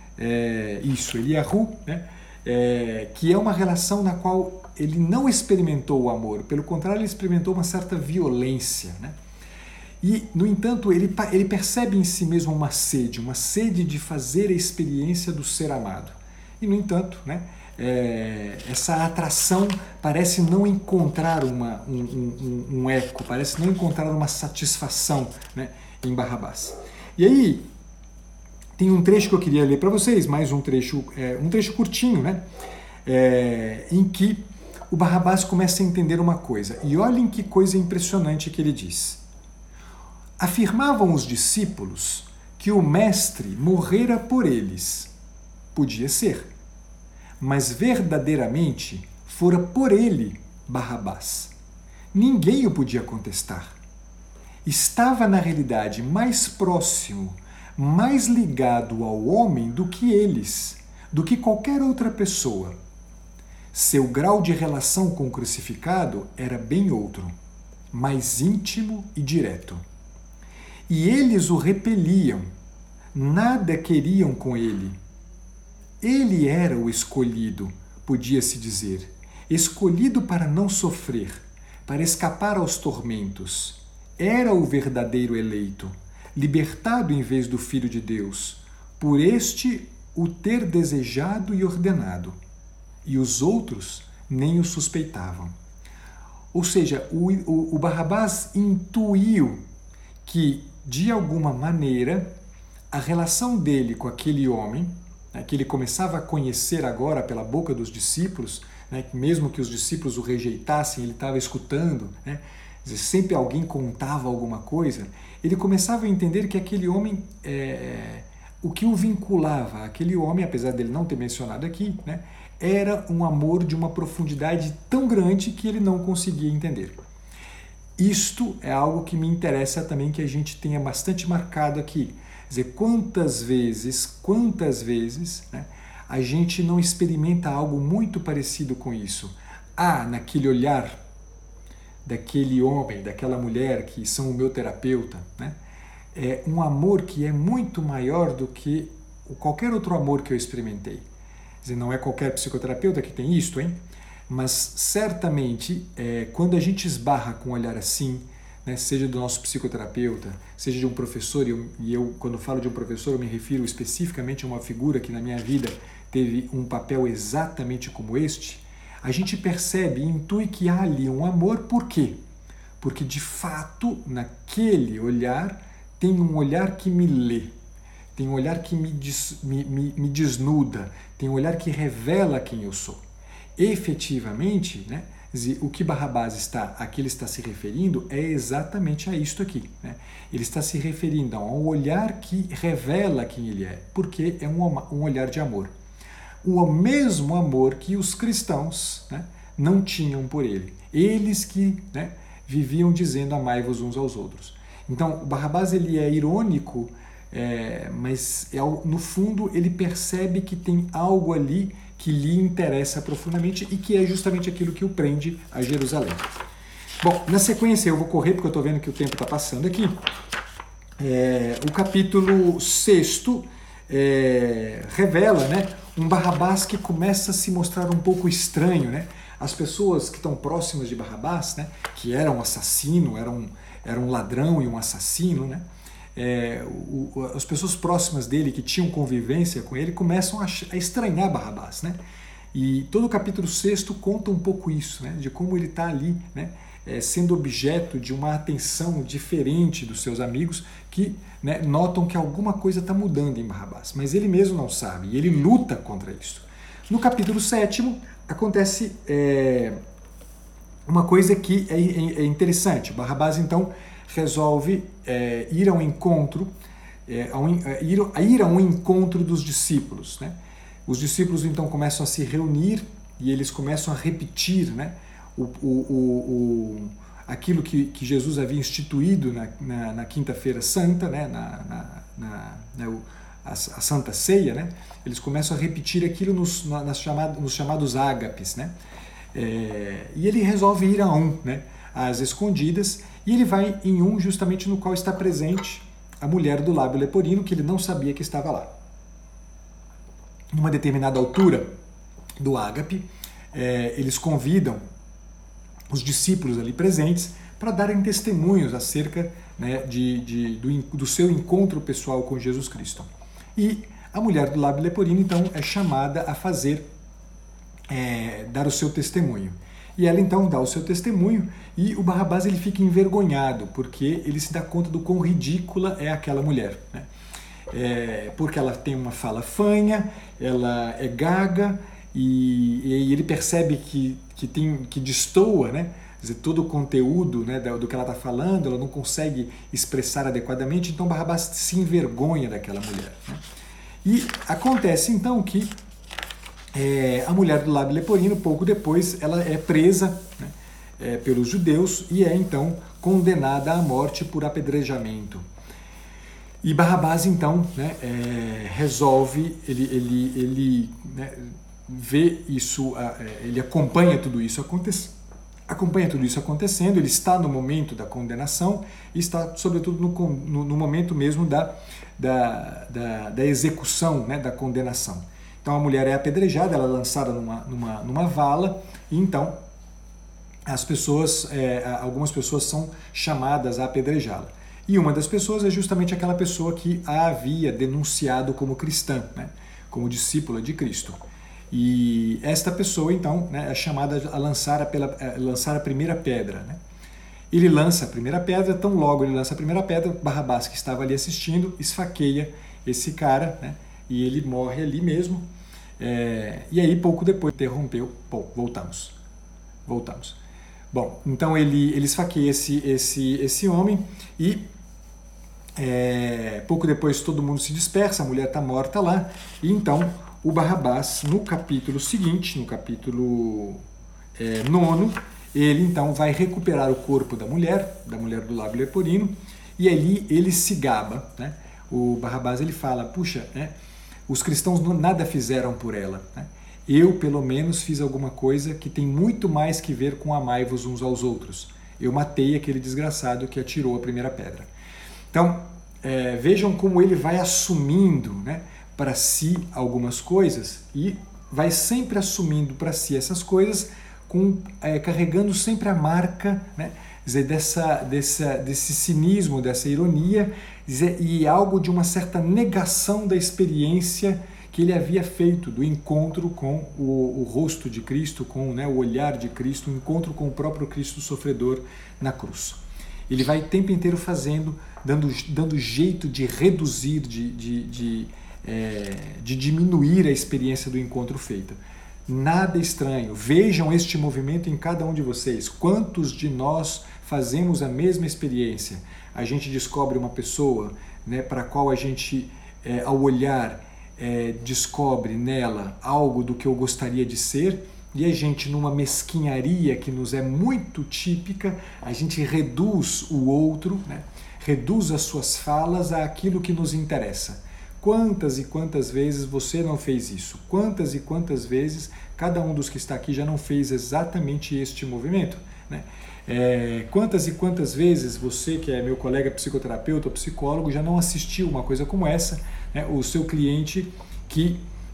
É, isso, Eliahu, né? É, que é uma relação na qual ele não experimentou o amor, pelo contrário, ele experimentou uma certa violência, né? E, no entanto, ele, ele percebe em si mesmo uma sede, uma sede de fazer a experiência do ser amado. E, no entanto, né, é, essa atração parece não encontrar uma, um, um, um eco, parece não encontrar uma satisfação, né, em Barrabás. E aí, tem um trecho que eu queria ler para vocês, mais um trecho, é, um trecho curtinho, né? É, em que o Barrabás começa a entender uma coisa. E olhem que coisa impressionante que ele diz. Afirmavam os discípulos que o mestre morrera por eles. Podia ser. Mas verdadeiramente fora por ele Barrabás. Ninguém o podia contestar. Estava na realidade mais próximo, mais ligado ao homem do que eles, do que qualquer outra pessoa. Seu grau de relação com o crucificado era bem outro, mais íntimo e direto. E eles o repeliam, nada queriam com ele. Ele era o escolhido, podia-se dizer, escolhido para não sofrer, para escapar aos tormentos. Era o verdadeiro eleito, libertado em vez do Filho de Deus, por este o ter desejado e ordenado, e os outros nem o suspeitavam. Ou seja, o, o, o Barrabás intuiu que, de alguma maneira, a relação dele com aquele homem, né, que ele começava a conhecer agora pela boca dos discípulos, né, mesmo que os discípulos o rejeitassem, ele estava escutando, né, sempre alguém contava alguma coisa, ele começava a entender que aquele homem, é, o que o vinculava àquele homem, apesar dele não ter mencionado aqui, né, era um amor de uma profundidade tão grande que ele não conseguia entender. Isto é algo que me interessa também que a gente tenha bastante marcado aqui. Quer dizer, quantas vezes, quantas vezes, né, a gente não experimenta algo muito parecido com isso? Ah, naquele olhar daquele homem, daquela mulher que são o meu terapeuta, né? É um amor que é muito maior do que qualquer outro amor que eu experimentei. Quer dizer, não é qualquer psicoterapeuta que tem isto, hein? Mas certamente, é, quando a gente esbarra com um olhar assim, né, seja do nosso psicoterapeuta, seja de um professor, e eu, e eu, quando falo de um professor, eu me refiro especificamente a uma figura que na minha vida teve um papel exatamente como este, a gente percebe e intui que há ali um amor. Por quê? Porque, de fato, naquele olhar, tem um olhar que me lê, tem um olhar que me, des, me, me, me desnuda, tem um olhar que revela quem eu sou. Efetivamente, né, o que Barrabás está, a que ele está se referindo é exatamente a isto aqui. Né? Ele está se referindo a um olhar que revela quem ele é, porque é um, um olhar de amor. O mesmo amor que os cristãos, né, não tinham por ele. Eles que, né, viviam dizendo amai-vos uns aos outros. Então, o Barrabás ele é irônico, é, mas é, no fundo ele percebe que tem algo ali que lhe interessa profundamente e que é justamente aquilo que o prende a Jerusalém. Bom, na sequência eu vou correr porque eu estou vendo que o tempo está passando aqui. É, o capítulo sexto é, revela, né, um Barrabás que começa a se mostrar um pouco estranho, né? As pessoas que estão próximas de Barrabás, né, que era um assassino, era um, era um ladrão e um assassino, né? É, o, as pessoas próximas dele que tinham convivência com ele começam a, a estranhar Barrabás, né? E todo o capítulo sexto conta um pouco isso, né? De como ele está ali, né, é, sendo objeto de uma atenção diferente dos seus amigos que, né, notam que alguma coisa está mudando em Barrabás, mas ele mesmo não sabe e ele luta contra isso. No capítulo sétimo acontece é, uma coisa que é, é, é interessante. Barrabás então resolve é, ir ao encontro, é, ao, é, ir, a ir a um encontro dos discípulos, né? Os discípulos então começam a se reunir e eles começam a repetir, né, o, o, o, aquilo que, que Jesus havia instituído na, na, na Quinta-feira Santa, né, na, na, na, na a, a Santa Ceia, né? Eles começam a repetir aquilo nos, nas chamado, nos chamados ágapes, né? É, e ele resolve ir a um, né, às escondidas, e ele vai em um justamente no qual está presente a mulher do lábio leporino, que ele não sabia que estava lá. Numa determinada altura do ágape, é, eles convidam os discípulos ali presentes para darem testemunhos acerca, né, de, de, do, do seu encontro pessoal com Jesus Cristo. E a mulher do lábio leporino, então, é chamada a fazer, é, dar o seu testemunho. E ela então dá o seu testemunho e o Barrabás ele fica envergonhado, porque ele se dá conta do quão ridícula é aquela mulher, né? É, porque ela tem uma fala fanha, ela é gaga e, e ele percebe que, que, tem, que destoa, né? Quer dizer, todo o conteúdo, né, do que ela está falando, ela não consegue expressar adequadamente, então Barrabás se envergonha daquela mulher, né? E acontece então que É, a mulher do lábio leporino, pouco depois, ela é presa, né, é, pelos judeus e é então condenada à morte por apedrejamento. E Barrabás então, né, é, resolve, ele, ele, ele, né, vê isso, ele acompanha tudo isso acontecendo, acompanha tudo isso acontecendo, ele está no momento da condenação e está sobretudo no, no, no momento mesmo da, da, da, da execução, né, da condenação. Então a mulher é apedrejada, ela é lançada numa, numa, numa vala, e então as pessoas, é, algumas pessoas são chamadas a apedrejá-la. E uma das pessoas é justamente aquela pessoa que a havia denunciado como cristã, né, como discípula de Cristo. E esta pessoa então, né, é chamada a lançar a, pela, a lançar a primeira pedra, né? Ele lança a primeira pedra, tão logo ele lança a primeira pedra, Barrabás, que estava ali assistindo, esfaqueia esse cara, né? E ele morre ali mesmo. É, e aí, pouco depois, interrompeu. Bom, voltamos. Voltamos. Bom, então ele, ele esfaqueia esse, esse, esse homem e é, pouco depois todo mundo se dispersa, a mulher está morta lá. E então o Barrabás, no capítulo seguinte, no capítulo é, nono, ele então vai recuperar o corpo da mulher, da mulher do lábio leporino, e ali ele se gaba, né? o Barrabás ele fala, puxa, né, os cristãos nada fizeram por ela, né? Eu, pelo menos, fiz alguma coisa que tem muito mais que ver com amai-vos uns aos outros. Eu matei aquele desgraçado que atirou a primeira pedra. Então, é, vejam como ele vai assumindo, né, para si algumas coisas e vai sempre assumindo para si essas coisas, com, é, carregando sempre a marca, né, dizer, dessa, dessa, desse cinismo, dessa ironia, dizer, e algo de uma certa negação da experiência que ele havia feito, do encontro com o, o rosto de Cristo, com, né, o olhar de Cristo, o encontro com o próprio Cristo sofredor na cruz. Ele vai o tempo inteiro fazendo, dando, dando jeito de reduzir, de, de, de, é, de diminuir a experiência do encontro feito. Nada estranho. Vejam este movimento em cada um de vocês. Quantos de nós fazemos a mesma experiência? A gente descobre uma pessoa, né, para a qual a gente, é, ao olhar, É, descobre nela algo do que eu gostaria de ser, e a gente, numa mesquinharia que nos é muito típica, a gente reduz o outro, né? Reduz as suas falas àquilo que nos interessa. Quantas e quantas vezes você não fez isso? Quantas e quantas vezes cada um dos que está aqui já não fez exatamente este movimento, né? É, quantas e quantas vezes você, que é meu colega psicoterapeuta ou psicólogo, já não assistiu uma coisa como essa, né? O seu cliente que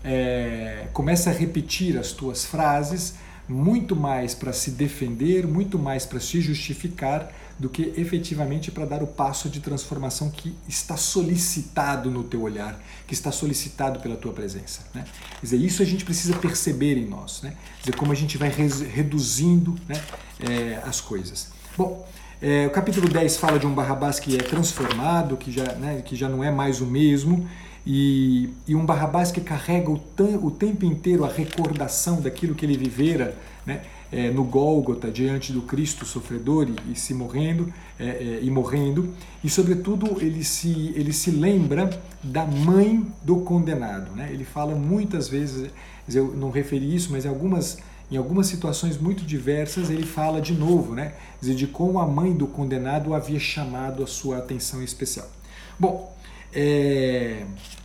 é, começa a repetir as tuas frases muito mais para se defender, muito mais para se justificar do que efetivamente para dar o passo de transformação que está solicitado no teu olhar, que está solicitado pela tua presença, né? Quer dizer, isso a gente precisa perceber em nós, né? Quer dizer, como a gente vai reduzindo, né, é, as coisas. Bom, é, o capítulo dez fala de um Barrabás que é transformado, que já, né, que já não é mais o mesmo, e, e um Barrabás que carrega o, tam, o tempo inteiro a recordação daquilo que ele vivera, né, é, no Gólgota, diante do Cristo sofredor e, e se morrendo, é, é, e morrendo, e sobretudo ele se, ele se lembra da mãe do condenado, né? Ele fala muitas vezes, eu não referi isso, mas em algumas, em algumas situações muito diversas ele fala de novo, né, de como a mãe do condenado havia chamado a sua atenção especial. Bom, é,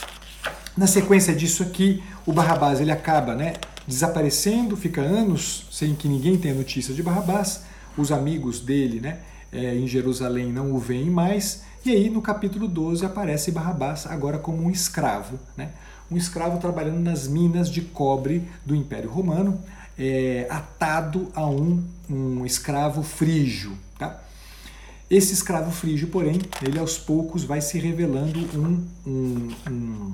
na sequência disso aqui, o Barrabás ele acaba, né, desaparecendo, fica anos sem que ninguém tenha notícia de Barrabás, os amigos dele, né, é, em Jerusalém não o veem mais, e aí no capítulo doze aparece Barrabás agora como um escravo, né, um escravo trabalhando nas minas de cobre do Império Romano, é, atado a um, um escravo frígio, tá? Esse escravo frígio, porém, ele aos poucos vai se revelando um, um, um,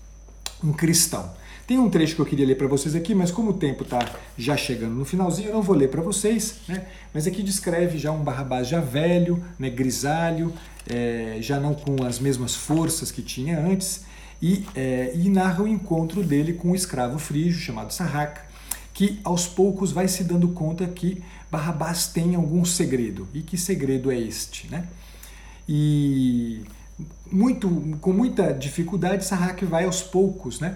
um cristão. Tem um trecho que eu queria ler para vocês aqui, mas como o tempo está já chegando no finalzinho, eu não vou ler para vocês, né? Mas aqui descreve já um Barrabás já velho, né, grisalho, é, já não com as mesmas forças que tinha antes, e, é, e narra o encontro dele com um escravo frígio chamado Sarrac, que aos poucos vai se dando conta que Barrabás tem algum segredo. E que segredo é este, né? E muito, com muita dificuldade, Sarrac vai aos poucos, né?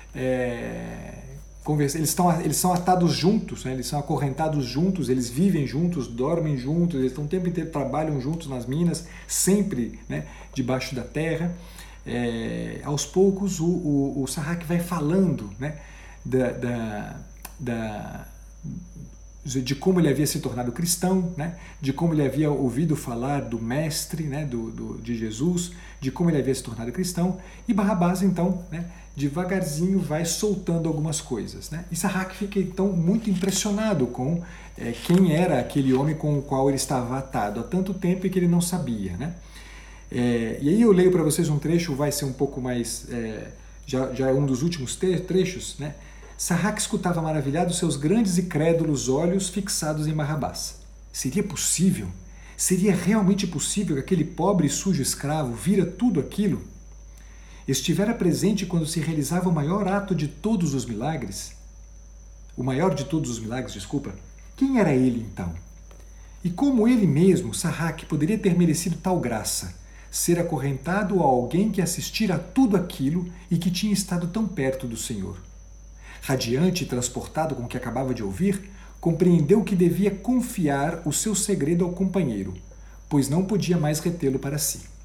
É, conversa, eles, estão, eles são atados juntos, né? Eles são acorrentados juntos, eles vivem juntos, dormem juntos, eles estão o tempo inteiro, trabalham juntos nas minas, sempre, né, debaixo da terra. É, aos poucos, o, o, o Sarrac vai falando, né, da... da Da, de como ele havia se tornado cristão, né? De como ele havia ouvido falar do mestre, né? do, do, de Jesus, de como ele havia se tornado cristão, e Barrabás então, né, devagarzinho vai soltando algumas coisas, né? E Sarrac fica então muito impressionado com é, quem era aquele homem com o qual ele estava atado há tanto tempo e que ele não sabia, né? É, e aí eu leio para vocês um trecho, vai ser um pouco mais, é, já, já é um dos últimos trechos, né? Sarrac escutava maravilhado seus grandes e crédulos olhos fixados em Barrabás. Seria possível? Seria realmente possível que aquele pobre e sujo escravo vira tudo aquilo? Estivera presente quando se realizava o maior ato de todos os milagres? O maior de todos os milagres, desculpa. Quem era ele, então? E como ele mesmo, Sarrac, poderia ter merecido tal graça? Ser acorrentado a alguém que assistira a tudo aquilo e que tinha estado tão perto do Senhor. Radiante e transportado com o que acabava de ouvir, compreendeu que devia confiar o seu segredo ao companheiro, pois não podia mais retê-lo para si.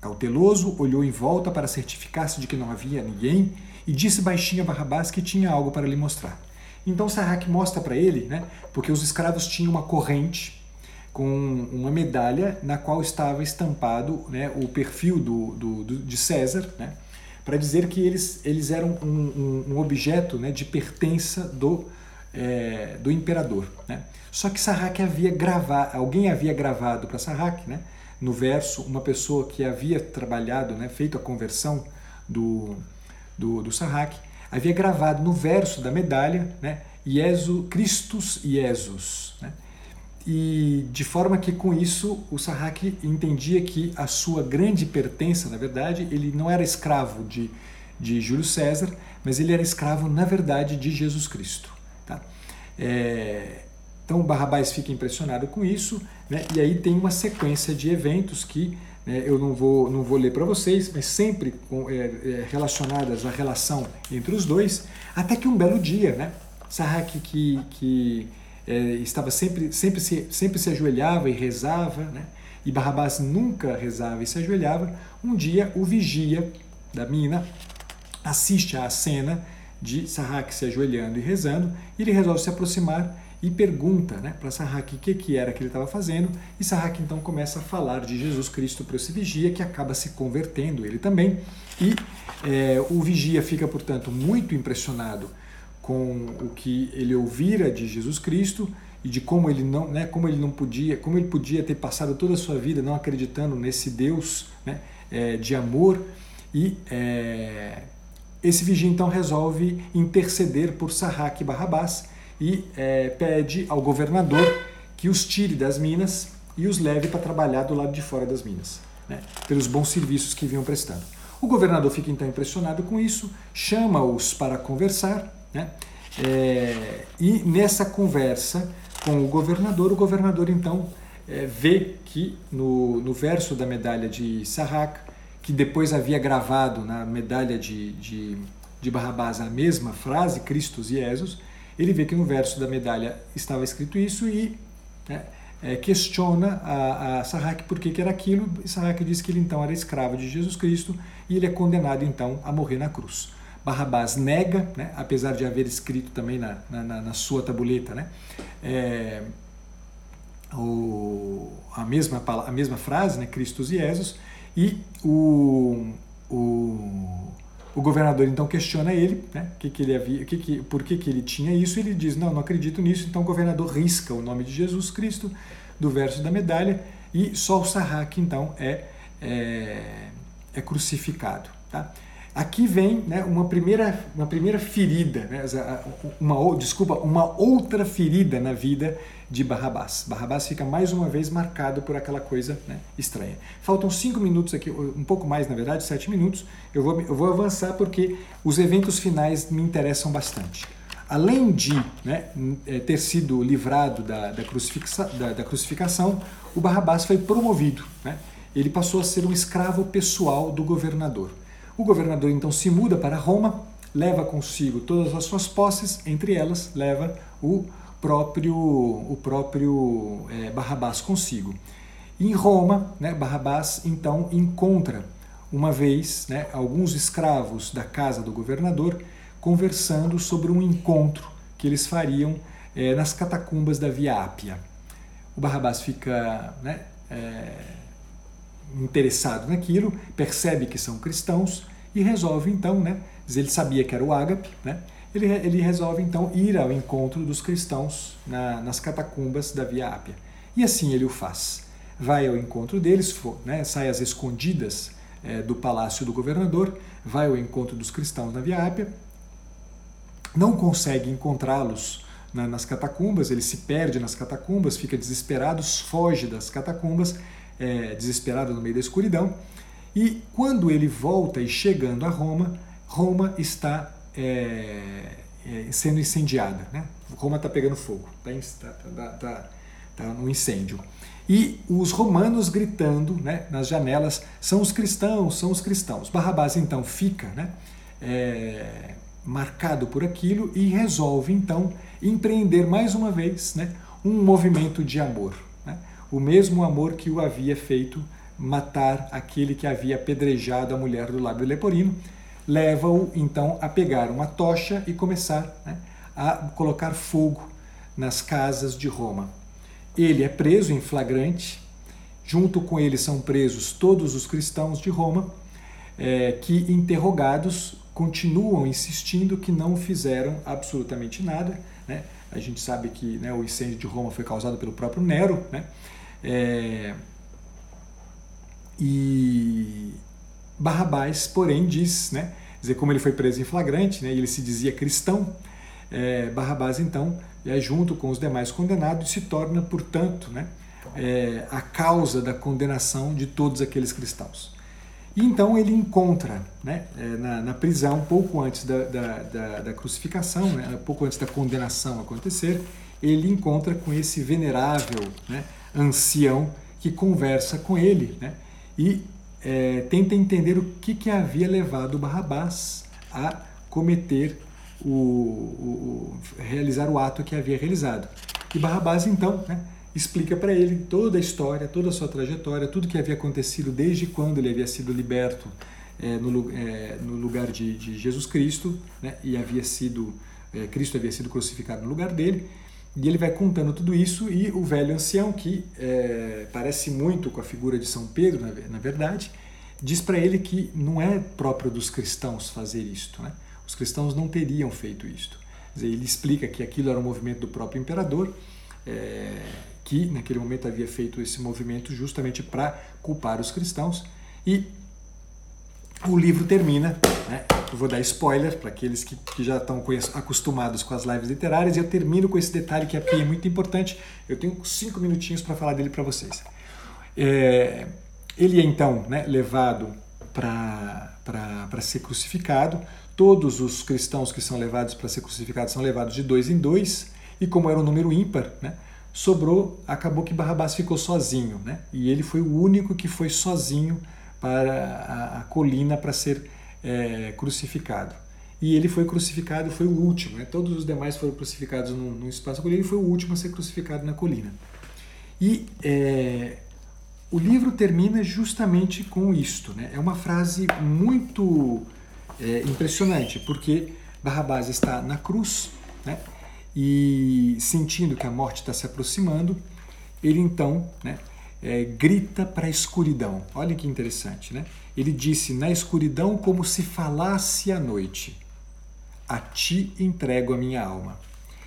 Cauteloso, olhou em volta para certificar-se de que não havia ninguém e disse baixinho a Barrabás que tinha algo para lhe mostrar. Então Sarraque mostra para ele, né, porque os escravos tinham uma corrente com uma medalha na qual estava estampado, né, o perfil do, do, do, de César, né, para dizer que eles, eles eram um, um, um objeto, né, de pertença do, é, do imperador. Né. Só que Sarraque havia gravado, alguém havia gravado para Sarraque, né, no verso, uma pessoa que havia trabalhado, né, feito a conversão do, do, do Sarraque, havia gravado no verso da medalha, né, Iesu, Christus Iesus, né, e de forma que com isso o Sarraque entendia que a sua grande pertença, na verdade, ele não era escravo de, de Júlio César, mas ele era escravo, na verdade, de Jesus Cristo. Tá? É, então Barrabás fica impressionado com isso, né, e aí tem uma sequência de eventos que, né, eu não vou, não vou ler para vocês, mas sempre com, é, é, relacionadas à relação entre os dois, até que um belo dia, né, Sarraque que... que É, estava sempre, sempre, se, sempre se ajoelhava e rezava, né? E Barrabás nunca rezava e se ajoelhava. Um dia o vigia da mina assiste à cena de Sarraque se ajoelhando e rezando, e ele resolve se aproximar e pergunta, né, para Sarraque o que, que era que ele estava fazendo, e Sarraque então começa a falar de Jesus Cristo para esse vigia, que acaba se convertendo ele também, e é, o vigia fica, portanto, muito impressionado com o que ele ouvira de Jesus Cristo e de como ele não, né, como ele não podia, como ele podia ter passado toda a sua vida não acreditando nesse Deus, né, é, de amor, e é, esse vigia então resolve interceder por Sarraque e Barrabás e é, pede ao governador que os tire das minas e os leve para trabalhar do lado de fora das minas, né, pelos bons serviços que vinham prestando. O governador fica então impressionado com isso, chama-os para conversar, né? É, e nessa conversa com o governador, o governador então é, vê que no, no verso da medalha de Sarraque, que depois havia gravado na medalha de, de, de Barrabás a mesma frase, Christus Iesus, ele vê que no verso da medalha estava escrito isso e, né, é, questiona a, a Sarraque por que, que era aquilo, e Sarraque diz que ele então era escravo de Jesus Cristo e ele é condenado então a morrer na cruz. Barrabás nega, né, apesar de haver escrito também na, na, na sua tabuleta, né, é, o, a, mesma, a mesma frase, né, Christus Iesus, e o, o, o governador então questiona ele, né, que que ele havia, que que, por que, que ele tinha isso, e ele diz, não, não acredito nisso, então o governador risca o nome de Jesus Cristo do verso da medalha, e só o Sarraque então é, é, é crucificado. Tá? Aqui vem, né, uma, primeira, uma primeira ferida, né, uma, desculpa, uma outra ferida na vida de Barrabás. Barrabás fica mais uma vez marcado por aquela coisa, né, estranha. Faltam cinco minutos aqui, um pouco mais na verdade, sete minutos. Eu vou, eu vou avançar porque os eventos finais me interessam bastante. Além de, né, ter sido livrado da, da, crucifixa, da, da crucificação, o Barrabás foi promovido. Né? Ele passou a ser um escravo pessoal do governador. O governador então se muda para Roma, leva consigo todas as suas posses, entre elas leva o próprio, o próprio é, Barrabás consigo. Em Roma, né, Barrabás então encontra uma vez, né, alguns escravos da casa do governador conversando sobre um encontro que eles fariam é, nas catacumbas da Via Ápia. O Barrabás fica, né, é, interessado naquilo, percebe que são cristãos e resolve então, né, ele sabia que era o ágape, né, ele, ele resolve então ir ao encontro dos cristãos na, nas catacumbas da Via Ápia. E assim ele o faz. Vai ao encontro deles, for, né, sai às escondidas é, do palácio do governador, vai ao encontro dos cristãos na Via Ápia, não consegue encontrá-los na, nas catacumbas, ele se perde nas catacumbas, fica desesperado, foge das catacumbas, É, desesperado no meio da escuridão, e quando ele volta e chegando a Roma, Roma está é, é, sendo incendiada, né? Roma está pegando fogo, está tá, tá, tá um incêndio. E os romanos gritando, né, nas janelas, são os cristãos, são os cristãos. Barrabás então fica, né, é, marcado por aquilo e resolve então empreender mais uma vez, né, um movimento de amor. O mesmo amor que o havia feito matar aquele que havia apedrejado a mulher do lábio leporino, leva-o então a pegar uma tocha e começar, né, a colocar fogo nas casas de Roma. Ele é preso em flagrante, junto com ele são presos todos os cristãos de Roma, é, que interrogados continuam insistindo que não fizeram absolutamente nada, né? A gente sabe que, né, o incêndio de Roma foi causado pelo próprio Nero, né? É, e Barrabás, porém, diz, né, dizer, como ele foi preso em flagrante, né, e ele se dizia cristão, é, Barrabás, então, é, junto com os demais condenados, se torna, portanto, né, é, a causa da condenação de todos aqueles cristãos. E então ele encontra, né, na, na prisão, pouco antes da, da, da, da crucificação, né, pouco antes da condenação acontecer, ele encontra com esse venerável, né, ancião que conversa com ele, né, e é, tenta entender o que, que havia levado Barrabás a cometer, o, o, o, realizar o ato que havia realizado. E Barrabás, então, né, explica para ele toda a história, toda a sua trajetória, tudo que havia acontecido desde quando ele havia sido liberto é, no, é, no lugar de, de Jesus Cristo, né, e havia sido, é, Cristo havia sido crucificado no lugar dele, e ele vai contando tudo isso, e o velho ancião, que é, parece muito com a figura de São Pedro, na, na verdade, diz para ele que não é próprio dos cristãos fazer isto, né? Os cristãos não teriam feito isto. Quer dizer, ele explica que aquilo era um movimento do próprio imperador, é, que naquele momento havia feito esse movimento justamente para culpar os cristãos, e o livro termina, né? Eu vou dar spoiler para aqueles que, que já estão acostumados com as lives literárias, e eu termino com esse detalhe que é muito importante. Eu tenho cinco minutinhos para falar dele para vocês. É, ele é então, né, levado para ser crucificado. Todos os cristãos que são levados para ser crucificados são levados de dois em dois, e como era um número ímpar, né, sobrou, acabou que Barrabás ficou sozinho, né, e ele foi o único que foi sozinho para a, a colina para ser é, crucificado. E ele foi crucificado, foi o último, né, todos os demais foram crucificados num, num espaço da colina, ele foi o último a ser crucificado na colina. E é, o livro termina justamente com isto, né, é uma frase muito é, impressionante, porque Barrabás está na cruz, né, e sentindo que a morte está se aproximando, ele então, né, é, grita para a escuridão. Olha que interessante, né? Ele disse: na escuridão, como se falasse à noite, a ti entrego a minha alma.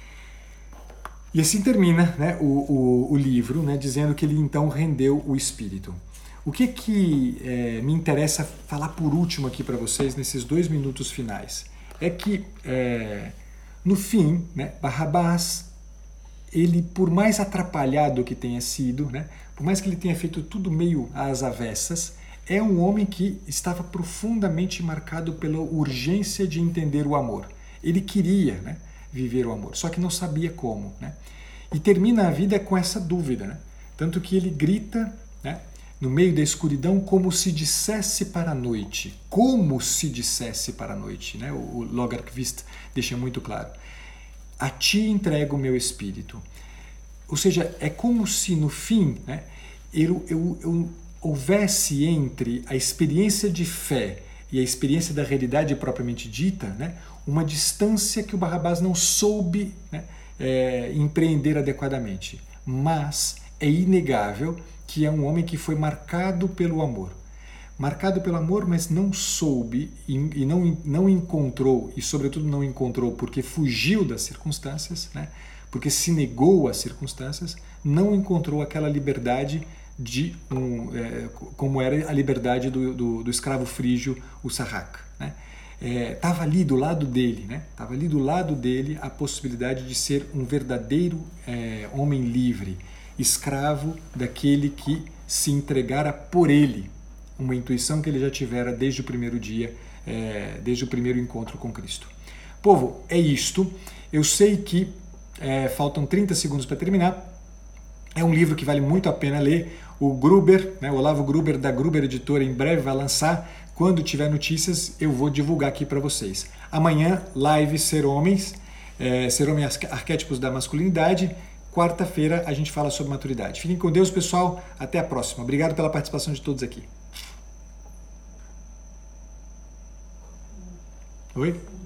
E assim termina, né, o, o, o livro, né, dizendo que ele então rendeu o espírito. O que, que é, me interessa falar por último aqui para vocês, nesses dois minutos finais, é que é, no fim, né, Barrabás, ele, por mais atrapalhado que tenha sido, né, por mais que ele tenha feito tudo meio às avessas, é um homem que estava profundamente marcado pela urgência de entender o amor. Ele queria, né, viver o amor, só que não sabia como, né? E termina a vida com essa dúvida, né? Tanto que ele grita, né, no meio da escuridão, como se dissesse para a noite. Como se dissesse para a noite, né? O Lothar Qvist deixa muito claro. A ti entrego o meu espírito. Ou seja, é como se no fim, né, eu, eu, eu houvesse entre a experiência de fé e a experiência da realidade propriamente dita, né, uma distância que o Barrabás não soube, né, é, empreender adequadamente. Mas é inegável que é um homem que foi marcado pelo amor. Marcado pelo amor, mas não soube e não, não encontrou, e sobretudo não encontrou porque fugiu das circunstâncias, né? Porque se negou às circunstâncias, não encontrou aquela liberdade de um, é, como era a liberdade do, do, do escravo frígio, o Sarrak, né? Estava é, ali do lado dele, né? Estava ali do lado dele a possibilidade de ser um verdadeiro é, homem livre, escravo daquele que se entregara por ele, uma intuição que ele já tivera desde o primeiro dia, é, desde o primeiro encontro com Cristo. Povo, é isto. Eu sei que é, faltam trinta segundos para terminar. É um livro que vale muito a pena ler. O Gruber, né, o Olavo Gruber, da Gruber Editora, em breve vai lançar. Quando tiver notícias, eu vou divulgar aqui para vocês. Amanhã, live Ser Homens, é, Ser Homem Arquétipos da Masculinidade, quarta-feira a gente fala sobre maturidade. Fiquem com Deus, pessoal. Até a próxima. Obrigado pela participação de todos aqui. Oi?